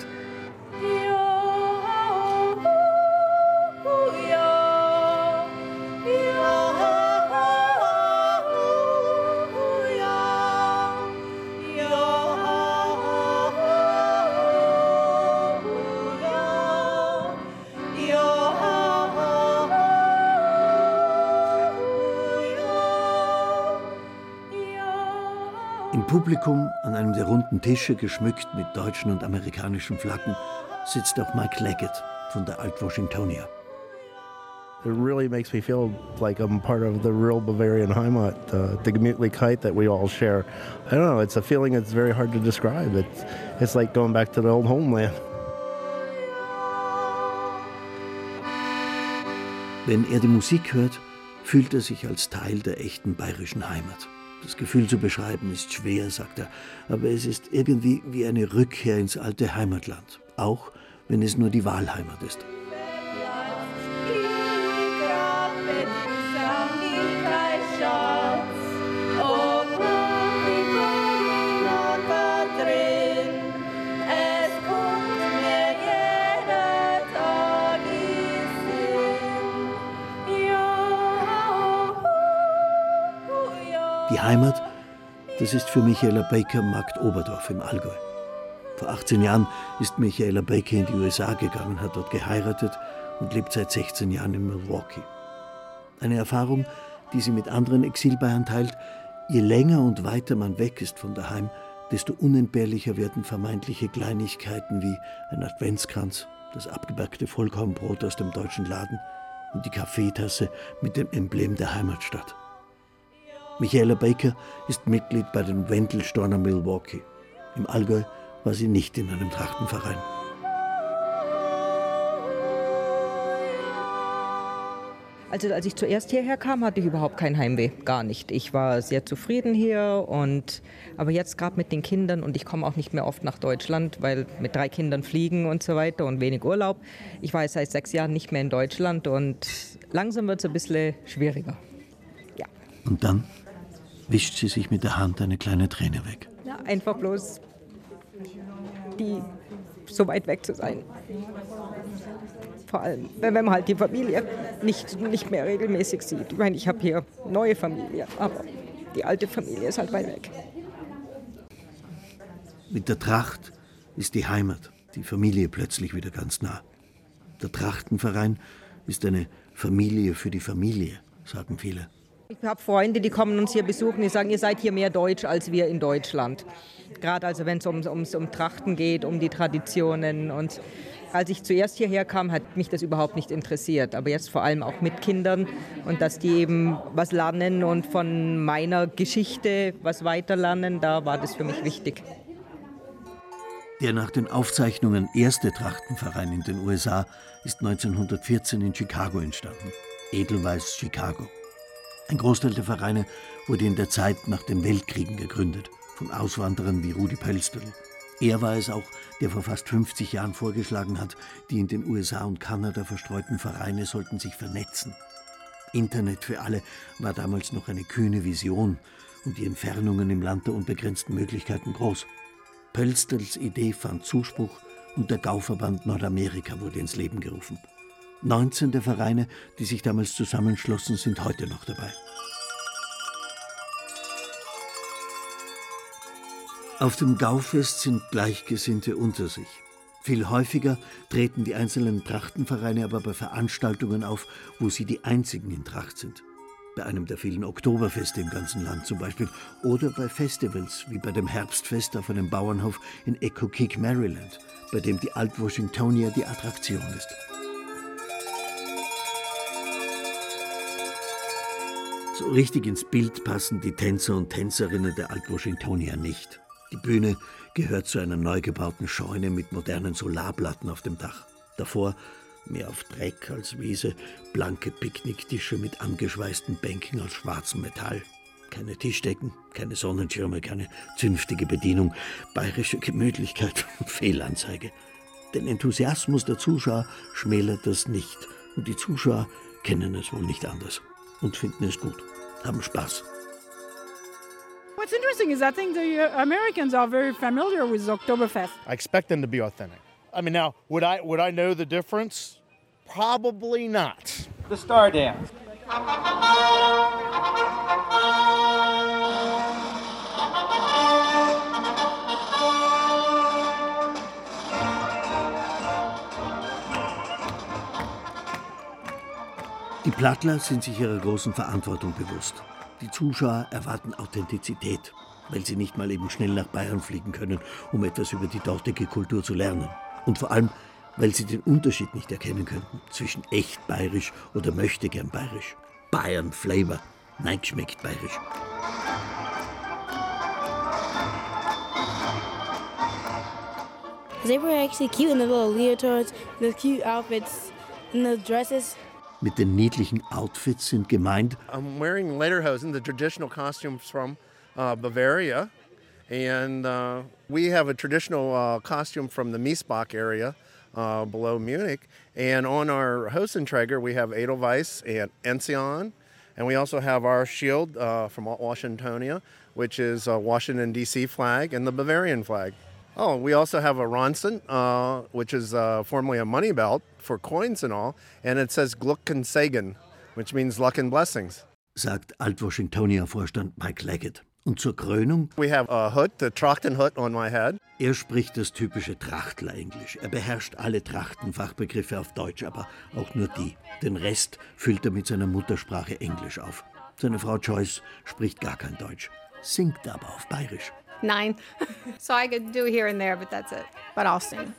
Speaker 9: Im Publikum, an einem der runden Tische, geschmückt mit deutschen und amerikanischen Flaggen, sitzt auch Mike Leggett von der Alt-Washingtonia.
Speaker 5: It really makes me feel like I'm part of the real Bavarian Heimat, the Gemütlichkeit that we all share. I don't know, it's a feeling that's very hard to describe. It's like going back to the old homeland.
Speaker 9: Wenn er die Musik hört, fühlt er sich als Teil der echten bayerischen Heimat. Das Gefühl zu beschreiben ist schwer, sagt er, aber es ist irgendwie wie eine Rückkehr ins alte Heimatland, auch wenn es nur die Wahlheimat ist. Die Heimat, das ist für Michaela Baker Markt Oberdorf im Allgäu. Vor 18 Jahren ist Michaela Baker in die USA gegangen, hat dort geheiratet und lebt seit 16 Jahren in Milwaukee. Eine Erfahrung, die sie mit anderen Exilbayern teilt: Je länger und weiter man weg ist von daheim, desto unentbehrlicher werden vermeintliche Kleinigkeiten wie ein Adventskranz, das abgebackte Vollkornbrot aus dem deutschen Laden und die Kaffeetasse mit dem Emblem der Heimatstadt. Michaela Baker ist Mitglied bei den Wendelsteiner Milwaukee. Im Allgäu war sie nicht in einem Trachtenverein.
Speaker 12: Also als ich zuerst hierher kam, hatte ich überhaupt kein Heimweh, gar nicht. Ich war sehr zufrieden hier, aber jetzt gerade mit den Kindern, und ich komme auch nicht mehr oft nach Deutschland, weil mit 3 Kindern fliegen und so weiter und wenig Urlaub. Ich war jetzt seit 6 Jahren nicht mehr in Deutschland und langsam wird es ein bisschen schwieriger. Ja.
Speaker 9: Und dann wischt sie sich mit der Hand eine kleine Träne weg.
Speaker 12: Ja, einfach bloß so weit weg zu sein. Vor allem, wenn man halt die Familie nicht mehr regelmäßig sieht. Ich meine, ich habe hier eine neue Familie, aber die alte Familie ist halt weit weg.
Speaker 9: Mit der Tracht ist die Heimat, die Familie plötzlich wieder ganz nah. Der Trachtenverein ist eine Familie für die Familie, sagen viele.
Speaker 12: Ich habe Freunde, die kommen uns hier besuchen, die sagen, ihr seid hier mehr deutsch als wir in Deutschland. Gerade also, wenn es um Trachten geht, um die Traditionen. Und als ich zuerst hierher kam, hat mich das überhaupt nicht interessiert. Aber jetzt vor allem auch mit Kindern und dass die eben was lernen und von meiner Geschichte was weiterlernen, da war das für mich wichtig.
Speaker 9: Der nach den Aufzeichnungen erste Trachtenverein in den USA ist 1914 in Chicago entstanden. Edelweiss Chicago. Ein Großteil der Vereine wurde in der Zeit nach den Weltkriegen gegründet, von Auswanderern wie Rudi Pölsterl. Er war es auch, der vor fast 50 Jahren vorgeschlagen hat, die in den USA und Kanada verstreuten Vereine sollten sich vernetzen. Internet für alle war damals noch eine kühne Vision und die Entfernungen im Land der unbegrenzten Möglichkeiten groß. Pölsterls Idee fand Zuspruch und der Gauverband Nordamerika wurde ins Leben gerufen. 19 der Vereine, die sich damals zusammenschlossen, sind heute noch dabei. Auf dem Gaufest sind Gleichgesinnte unter sich. Viel häufiger treten die einzelnen Trachtenvereine aber bei Veranstaltungen auf, wo sie die einzigen in Tracht sind. Bei einem der vielen Oktoberfeste im ganzen Land zum Beispiel. Oder bei Festivals, wie bei dem Herbstfest auf einem Bauernhof in Echo Creek, Maryland, bei dem die Alt-Washingtonier die Attraktion ist. So richtig ins Bild passen die Tänzer und Tänzerinnen der Alt-Washingtonier nicht. Die Bühne gehört zu einer neu gebauten Scheune mit modernen Solarplatten auf dem Dach. Davor, mehr auf Dreck als Wiese, blanke Picknicktische mit angeschweißten Bänken aus schwarzem Metall. Keine Tischdecken, keine Sonnenschirme, keine zünftige Bedienung, bayerische Gemütlichkeit und Fehlanzeige. Den Enthusiasmus der Zuschauer schmälert das nicht. Und die Zuschauer kennen es wohl nicht anders und finden es gut, haben Spaß.
Speaker 13: What's interesting is I think the Americans are very familiar with Oktoberfest.
Speaker 14: I expect them to be authentic. I mean, now, would I know the difference? Probably not.
Speaker 15: The Star Dance.
Speaker 9: Die Plattler sind sich ihrer großen Verantwortung bewusst. Die Zuschauer erwarten Authentizität, weil sie nicht mal eben schnell nach Bayern fliegen können, um etwas über die dortige Kultur zu lernen. Und vor allem, weil sie den Unterschied nicht erkennen könnten zwischen echt bayerisch oder möchtegern bayerisch. Bayern Flavor, nein, schmeckt bayerisch.
Speaker 16: They were actually cute in the little leotards, the cute outfits, and the dresses.
Speaker 9: Mit den niedlichen Outfits sind gemeint:
Speaker 14: I'm wearing lederhosen, the traditional costumes from Bavaria. And we have a traditional costume from the Miesbach area below Munich. And on our Hosenträger, we have Edelweiss and Enzian. And we also have our shield from Washingtonia, which is a Washington, D.C. flag, and the Bavarian flag. Oh, we also have a Ronsen, which is formerly a money belt for coins and all, and it says Glück und Segen, which means luck and blessings.
Speaker 9: Sagt Alt-Washingtonia-Vorstand Mike Leggett. Und zur Krönung?
Speaker 14: We have a hood, the Trachtenhut on my head.
Speaker 9: Er spricht das typische Trachtler-Englisch. Er beherrscht alle Trachtenfachbegriffe auf Deutsch, aber auch nur die. Den Rest füllt er mit seiner Muttersprache Englisch auf. Seine Frau Joyce spricht gar kein Deutsch, singt aber auf Bayerisch.
Speaker 15: 9. So I could do here and there, but that's it. But I'll sing.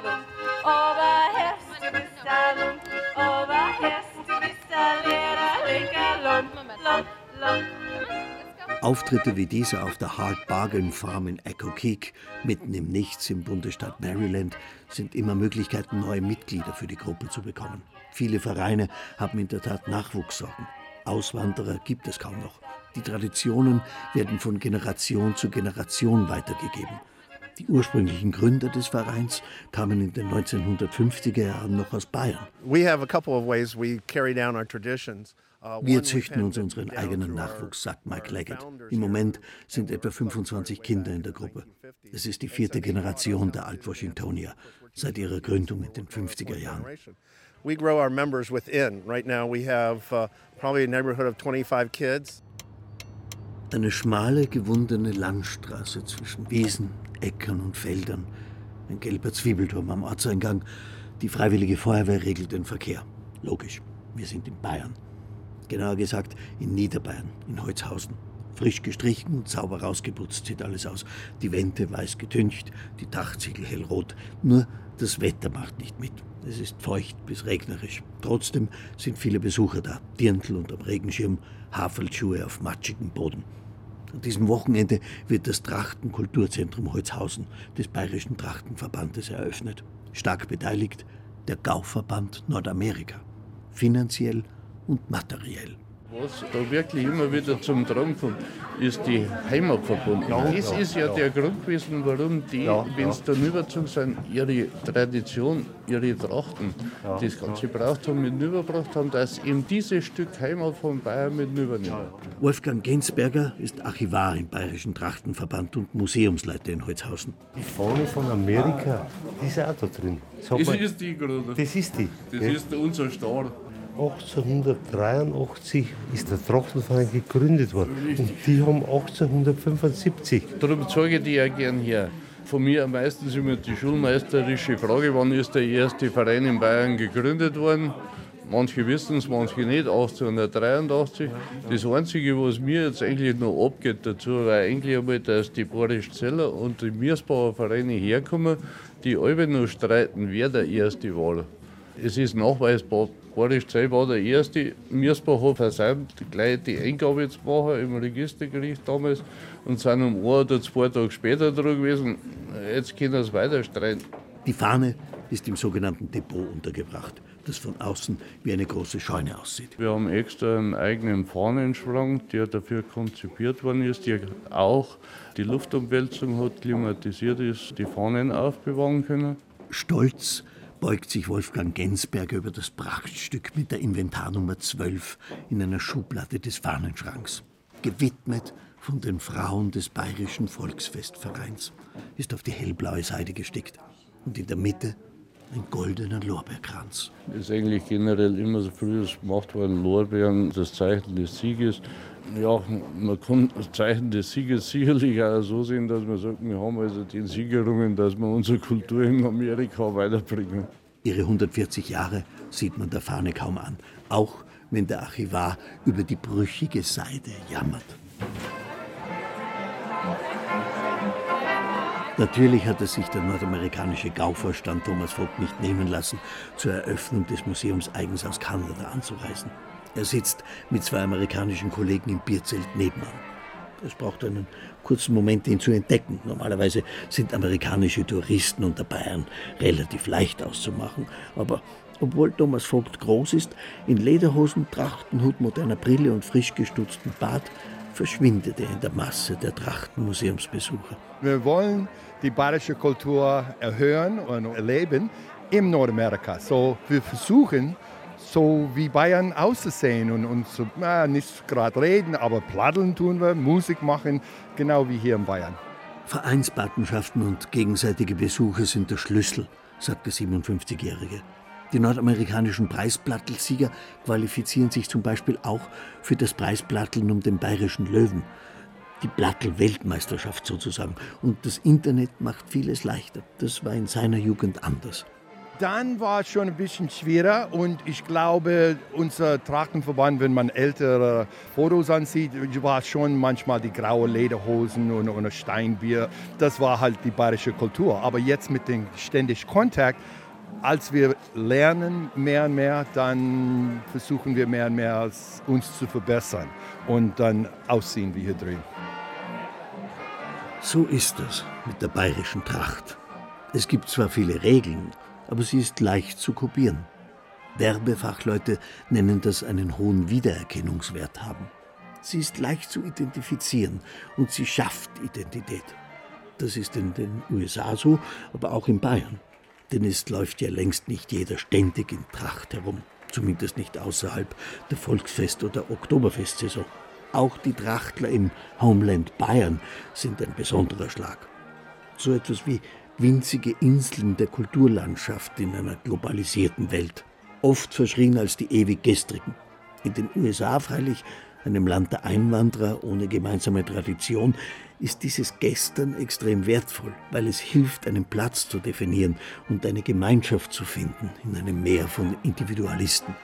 Speaker 9: Auftritte wie dieser auf der Hard Bargain Farm in Echo Creek, mitten im Nichts im Bundesstaat Maryland, sind immer Möglichkeiten, neue Mitglieder für die Gruppe zu bekommen. Viele Vereine haben in der Tat Nachwuchssorgen. Auswanderer gibt es kaum noch. Die Traditionen werden von Generation zu Generation weitergegeben. Die ursprünglichen Gründer des Vereins kamen in den 1950er Jahren noch aus Bayern.
Speaker 14: We have a couple of ways we carry down our traditions.
Speaker 9: Wir züchten uns unseren eigenen Nachwuchs, sagt Mike Leggett. Im Moment sind etwa 25 Kinder in der Gruppe. Es ist die 4. Generation der Alt-Washingtonier seit ihrer Gründung in den 50er Jahren.
Speaker 14: We grow our members within. Right now we have probably a neighborhood of 25 kids.
Speaker 9: Eine schmale, gewundene Landstraße zwischen Wiesen, Äckern und Feldern. Ein gelber Zwiebelturm am Ortseingang. Die Freiwillige Feuerwehr regelt den Verkehr. Logisch, wir sind in Bayern. Genauer gesagt in Niederbayern, in Holzhausen. Frisch gestrichen und sauber rausgeputzt sieht alles aus. Die Wände weiß getüncht, die Dachziegel hellrot. Nur das Wetter macht nicht mit. Es ist feucht bis regnerisch. Trotzdem sind viele Besucher da. Dirndl unterm Regenschirm, Haferlschuhe auf matschigem Boden. An diesem Wochenende wird das Trachtenkulturzentrum Holzhausen des Bayerischen Trachtenverbandes eröffnet. Stark beteiligt der Gauverband Nordamerika. Finanziell und materiell.
Speaker 17: Was da wirklich immer wieder zum Tragen kommt, ist die Heimatverbundenheit. Das ist ja der Grund gewesen, warum die, wenn sie da rübergezogen sind, ihre Tradition, ihre Trachten, das Ganze gebraucht haben, mit rübergebracht haben, dass eben dieses Stück Heimat von Bayern mit rübernehmen.
Speaker 9: Wolfgang Gensberger ist Archivar im Bayerischen Trachtenverband und Museumsleiter in Holzhausen.
Speaker 18: Die Fahne von Amerika, die ist auch da drin.
Speaker 17: Das ist die gerade.
Speaker 18: Das ist die.
Speaker 17: Das ist unser Star.
Speaker 18: 1883 ist der Trachtenverein gegründet worden und die haben 1875.
Speaker 17: Darum zeige ich die ja gern her. Von mir meistens immer die schulmeisterische Frage, wann ist der erste Verein in Bayern gegründet worden? Manche wissen es, manche nicht, 1883. Das Einzige, was mir jetzt eigentlich noch abgeht dazu, war eigentlich einmal, dass die Boris-Zeller und die Miersbauer Vereine herkommen, die alle noch streiten, wer der Erste war. Es ist nachweisbar, Boris-Zell war der Erste. Miersbach hat versäumt, gleich die Eingabe zu machen im Registergericht damals und sind um 1 oder 2 Tage später dran gewesen. Jetzt können sie weiter streiten.
Speaker 9: Die Fahne ist im sogenannten Depot untergebracht, das von außen wie eine große Scheune aussieht.
Speaker 17: Wir haben extra einen eigenen Fahnenschrank, der dafür konzipiert worden ist, der auch die Luftumwälzung hat, klimatisiert ist, die Fahnen aufbewahren können.
Speaker 9: Stolz beugt sich Wolfgang Gensberger über das Prachtstück mit der Inventarnummer 12 in einer Schublade des Fahnenschranks. Gewidmet von den Frauen des Bayerischen Volksfestvereins, ist auf die hellblaue Seite gestickt. Und in der Mitte ein goldener Lorbeerkranz.
Speaker 17: Das ist eigentlich generell immer so früher gemacht worden, Lorbeeren, das Zeichen des Sieges. Ja, man kann das Zeichen des Sieges sicherlich auch so sehen, dass man sagt, wir haben also den Siegerungen, dass wir unsere Kultur in Amerika weiterbringen.
Speaker 9: Ihre 140 Jahre sieht man der Fahne kaum an, auch wenn der Archivar über die brüchige Seide jammert. Natürlich hat es sich der nordamerikanische Gauvorstand Thomas Vogt nicht nehmen lassen, zur Eröffnung des Museums eigens aus Kanada anzureisen. Er sitzt mit 2 amerikanischen Kollegen im Bierzelt nebenan. Es braucht einen kurzen Moment, ihn zu entdecken. Normalerweise sind amerikanische Touristen unter Bayern relativ leicht auszumachen. Aber obwohl Thomas Vogt groß ist, in Lederhosen, Trachtenhut, moderner Brille und frisch gestutztem Bart, verschwindet er in der Masse der Trachtenmuseumsbesucher.
Speaker 6: Wir wollen die bayerische Kultur erhöhen und erleben in Nordamerika. So, wir versuchen, so wie Bayern auszusehen und so, nicht gerade reden, aber pladdeln tun wir, Musik machen, genau wie hier in Bayern.
Speaker 9: Vereinspatenschaften und gegenseitige Besuche sind der Schlüssel, sagt der 57-Jährige. Die nordamerikanischen Preisplattel-Sieger qualifizieren sich zum Beispiel auch für das Preisplatteln um den Bayerischen Löwen. Die Plattel-Weltmeisterschaft sozusagen. Und das Internet macht vieles leichter. Das war in seiner Jugend anders.
Speaker 6: Dann war es schon ein bisschen schwerer und ich glaube, unser Trachtenverband, wenn man ältere Fotos ansieht, war schon manchmal die graue Lederhosen und Steinbier. Das war halt die bayerische Kultur. Aber jetzt mit dem ständigen Kontakt, als wir lernen mehr und mehr, dann versuchen wir mehr und mehr uns zu verbessern und dann aussehen wie hier drin.
Speaker 9: So ist es mit der bayerischen Tracht. Es gibt zwar viele Regeln, aber sie ist leicht zu kopieren. Werbefachleute nennen das einen hohen Wiedererkennungswert haben. Sie ist leicht zu identifizieren und sie schafft Identität. Das ist in den USA so, aber auch in Bayern. Denn es läuft ja längst nicht jeder ständig in Tracht herum, zumindest nicht außerhalb der Volksfest- oder Oktoberfestsaison. Auch die Trachtler im Homeland Bayern sind ein besonderer Schlag. So etwas wie winzige Inseln der Kulturlandschaft in einer globalisierten Welt. Oft verschrien als die ewig Gestrigen. In den USA freilich, einem Land der Einwanderer ohne gemeinsame Tradition, ist dieses Gestern extrem wertvoll, weil es hilft, einen Platz zu definieren und eine Gemeinschaft zu finden in einem Meer von Individualisten.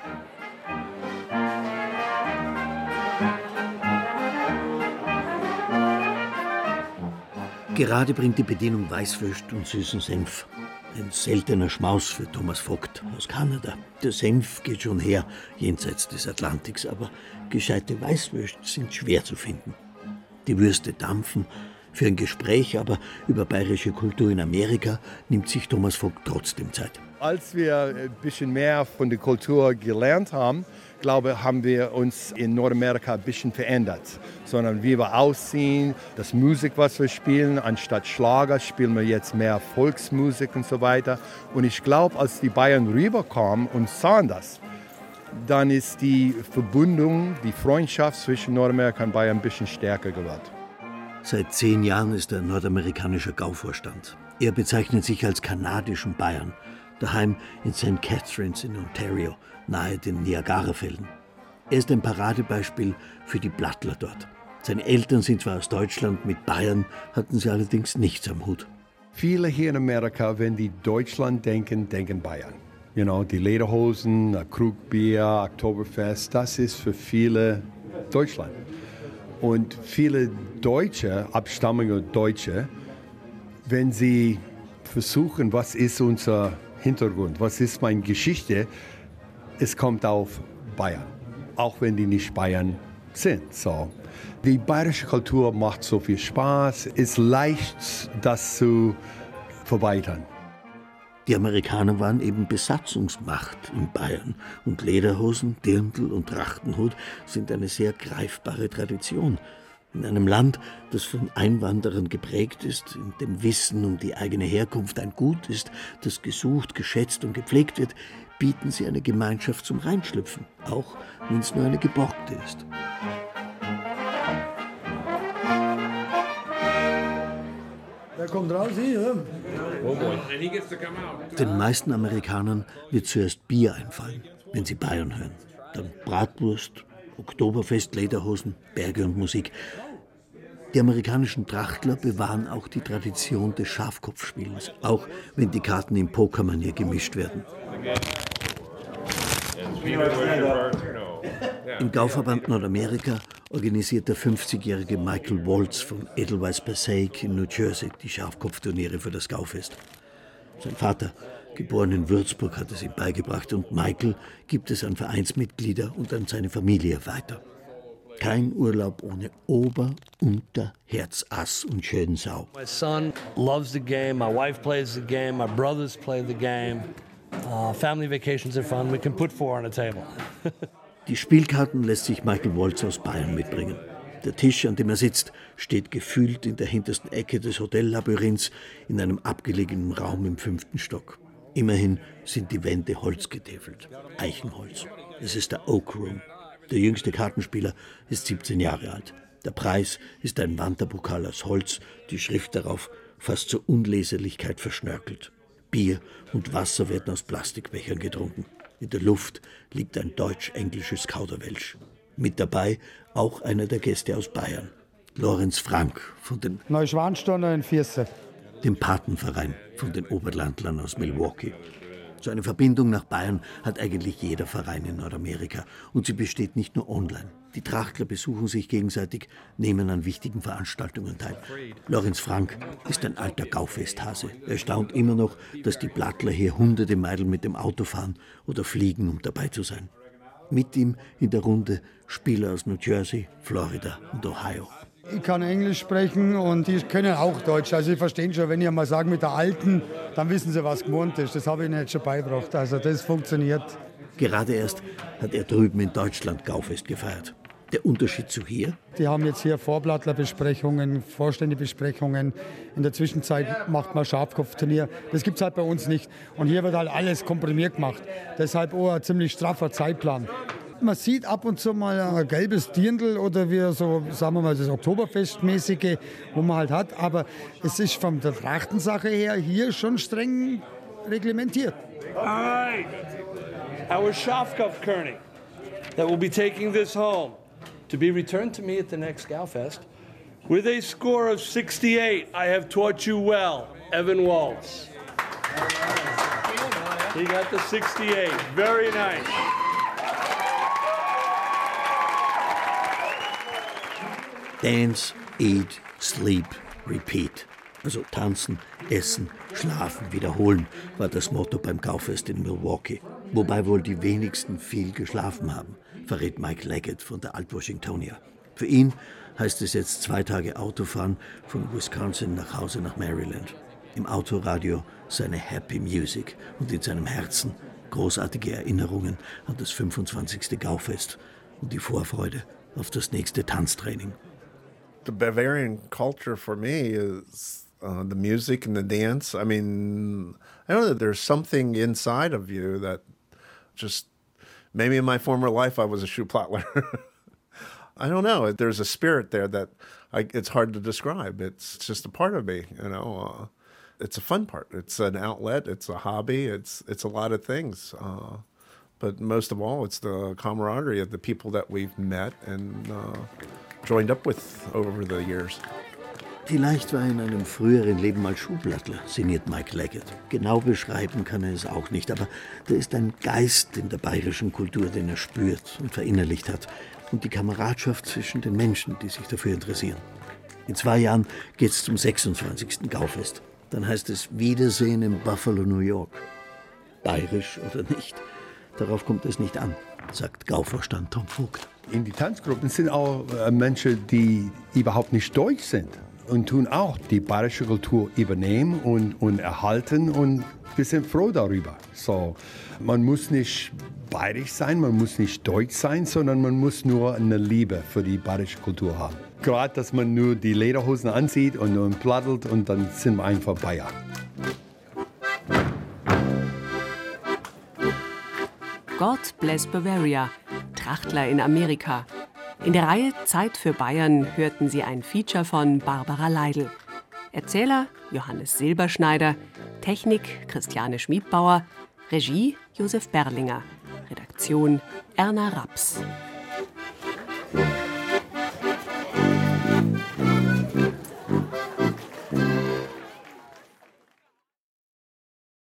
Speaker 9: Gerade bringt die Bedienung Weißwürst und süßen Senf. Ein seltener Schmaus für Thomas Vogt aus Kanada. Der Senf geht schon her, jenseits des Atlantiks, aber gescheite Weißwürst sind schwer zu finden. Die Würste dampfen für ein Gespräch, aber über bayerische Kultur in Amerika nimmt sich Thomas Vogt trotzdem Zeit.
Speaker 6: Als wir ein bisschen mehr von der Kultur gelernt haben, glaube, haben wir uns in Nordamerika ein bisschen verändert. Sondern wie wir aussehen, das Musik, was wir spielen, anstatt Schlager spielen wir jetzt mehr Volksmusik und so weiter. Und ich glaube, als die Bayern rüberkamen und sahen das, dann ist die Verbindung, die Freundschaft zwischen Nordamerika und Bayern ein bisschen stärker geworden.
Speaker 9: Seit 10 Jahren ist er nordamerikanischer Gauvorstand. Er bezeichnet sich als kanadischen Bayern, daheim in St. Catharines in Ontario, nahe den Niagarafällen. Er ist ein Paradebeispiel für die Blattler dort. Seine Eltern sind zwar aus Deutschland, mit Bayern hatten sie allerdings nichts am Hut.
Speaker 7: Viele hier in Amerika, wenn die Deutschland denken, denken Bayern. You know, die Lederhosen, Krugbier, Oktoberfest, das ist für viele Deutschland. Und viele Deutsche, abstammige Deutsche, wenn sie versuchen, was ist unser Hintergrund, was ist meine Geschichte, es kommt auf Bayern, auch wenn die nicht Bayern sind. So. Die bayerische Kultur macht so viel Spaß, es ist leicht, das zu verbreitern.
Speaker 9: Die Amerikaner waren eben Besatzungsmacht in Bayern und Lederhosen, Dirndl und Trachtenhut sind eine sehr greifbare Tradition. In einem Land, das von Einwanderern geprägt ist, in dem Wissen um die eigene Herkunft ein Gut ist, das gesucht, geschätzt und gepflegt wird, bieten sie eine Gemeinschaft zum Reinschlüpfen, auch wenn es nur eine geborgte ist.
Speaker 1: Wer kommt raus hier?
Speaker 9: Den meisten Amerikanern wird zuerst Bier einfallen, wenn sie Bayern hören. Dann Bratwurst, Oktoberfest, Lederhosen, Berge und Musik. Die amerikanischen Trachtler bewahren auch die Tradition des Schafkopfspielens, auch wenn die Karten in Pokermanier gemischt werden. Im Gauverband Nordamerika organisiert der 50-jährige Michael Waltz von Edelweiss Passaic in New Jersey die Schafkopfturniere für das Gaufest. Sein Vater, geboren in Würzburg, hat es ihm beigebracht und Michael gibt es an Vereinsmitglieder und an seine Familie weiter. Kein Urlaub ohne Ober-, Unter-, Herz, Ass und Schönsau.
Speaker 20: My son loves the game, my wife plays the game, my brothers play the game. Family vacations are fun, we can put 4 on a table.
Speaker 9: Die Spielkarten lässt sich Michael Waltz aus Bayern mitbringen. Der Tisch, an dem er sitzt, steht gefühlt in der hintersten Ecke des Hotellabyrinths in einem abgelegenen Raum im 5. Stock. Immerhin sind die Wände holzgetäfelt, Eichenholz. Es ist der Oak Room. Der jüngste Kartenspieler ist 17 Jahre alt. Der Preis ist ein Wanderpokal aus Holz, die Schrift darauf fast zur Unleserlichkeit verschnörkelt. Bier und Wasser werden aus Plastikbechern getrunken. In der Luft liegt ein deutsch-englisches Kauderwelsch. Mit dabei auch einer der Gäste aus Bayern, Lorenz Frank von den
Speaker 1: Neuschwansteiner in Vierse.
Speaker 9: Dem Patenverein von den Oberlandlern aus Milwaukee. So eine Verbindung nach Bayern hat eigentlich jeder Verein in Nordamerika. Und sie besteht nicht nur online. Die Trachtler besuchen sich gegenseitig, nehmen an wichtigen Veranstaltungen teil. Lorenz Frank ist ein alter Gaufesthase. Er staunt immer noch, dass die Plattler hier hunderte Meilen mit dem Auto fahren oder fliegen, um dabei zu sein. Mit ihm in der Runde Spieler aus New Jersey, Florida und Ohio.
Speaker 1: Ich kann Englisch sprechen und die können auch Deutsch. Also ich verstehe schon, wenn ich mal sage mit der Alten, dann wissen sie, was gemeint ist. Das habe ich ihnen jetzt schon beigebracht. Also das funktioniert.
Speaker 9: Gerade erst hat er drüben in Deutschland Gaufest gefeiert. Der Unterschied zu hier?
Speaker 1: Die haben jetzt hier Vorplattlerbesprechungen, Vorständebesprechungen. In der Zwischenzeit macht man Schafkopfturnier. Das gibt es halt bei uns nicht. Und hier wird halt alles komprimiert gemacht. Deshalb auch ein ziemlich straffer Zeitplan. Man sieht ab und zu mal ein gelbes Dirndl oder wie so, sagen wir mal, das Oktoberfestmäßige, wo man halt hat. Aber es ist von der Trachtensache her hier schon streng reglementiert.
Speaker 20: All right. Our Schafkopfkönig that will be taking this home to be returned to me at the next Gaufest with a score of 68. I have taught you well, Evan Waltz. He got the 68. Very nice.
Speaker 9: Dance, eat, sleep, repeat. Also tanzen, essen, schlafen, wiederholen, war das Motto beim Gaufest in Milwaukee. Wobei wohl die wenigsten viel geschlafen haben, verrät Mike Leggett von der Alt-Washingtonia. Für ihn heißt es jetzt 2 Tage Autofahren von Wisconsin nach Hause nach Maryland. Im Autoradio seine Happy Music und in seinem Herzen großartige Erinnerungen an das 25. Gaufest und die Vorfreude auf das nächste Tanztraining.
Speaker 14: The Bavarian culture for me is the music and the dance. I mean, I know that there's something inside of you that just, maybe in my former life I was a Schuhplattler. I don't know. There's a spirit there that it's hard to describe. It's just a part of me, you know. It's a fun part. It's an outlet. It's a hobby. It's a lot of things. But most of all, it's the camaraderie of the people that we've met and joined up with over the years.
Speaker 9: Vielleicht war er in einem früheren Leben mal Schuhplattler, sinniert Mike Leggett. Genau beschreiben kann er es auch nicht, aber da ist ein Geist in der bayerischen Kultur, den er spürt und verinnerlicht hat. Und die Kameradschaft zwischen den Menschen, die sich dafür interessieren. In 2 Jahren geht's zum 26. Gaufest. Dann heißt es Wiedersehen in Buffalo, New York. Bayerisch oder nicht, darauf kommt es nicht an, sagt Gauvorstand Tom Vogt.
Speaker 6: In die Tanzgruppen sind auch Menschen, die überhaupt nicht deutsch sind und tun auch die bayerische Kultur übernehmen und erhalten und wir sind froh darüber. So, man muss nicht bayerisch sein, man muss nicht deutsch sein, sondern man muss nur eine Liebe für die bayerische Kultur haben. Gerade, dass man nur die Lederhosen anzieht und plattelt und dann sind wir einfach Bayern.
Speaker 2: God Bless Bavaria, Trachtler in Amerika. In der Reihe Zeit für Bayern hörten Sie ein Feature von Barbara Leidl. Erzähler Johannes Silberschneider, Technik Christiane Schmidbauer, Regie Josef Berlinger, Redaktion Erna Raps.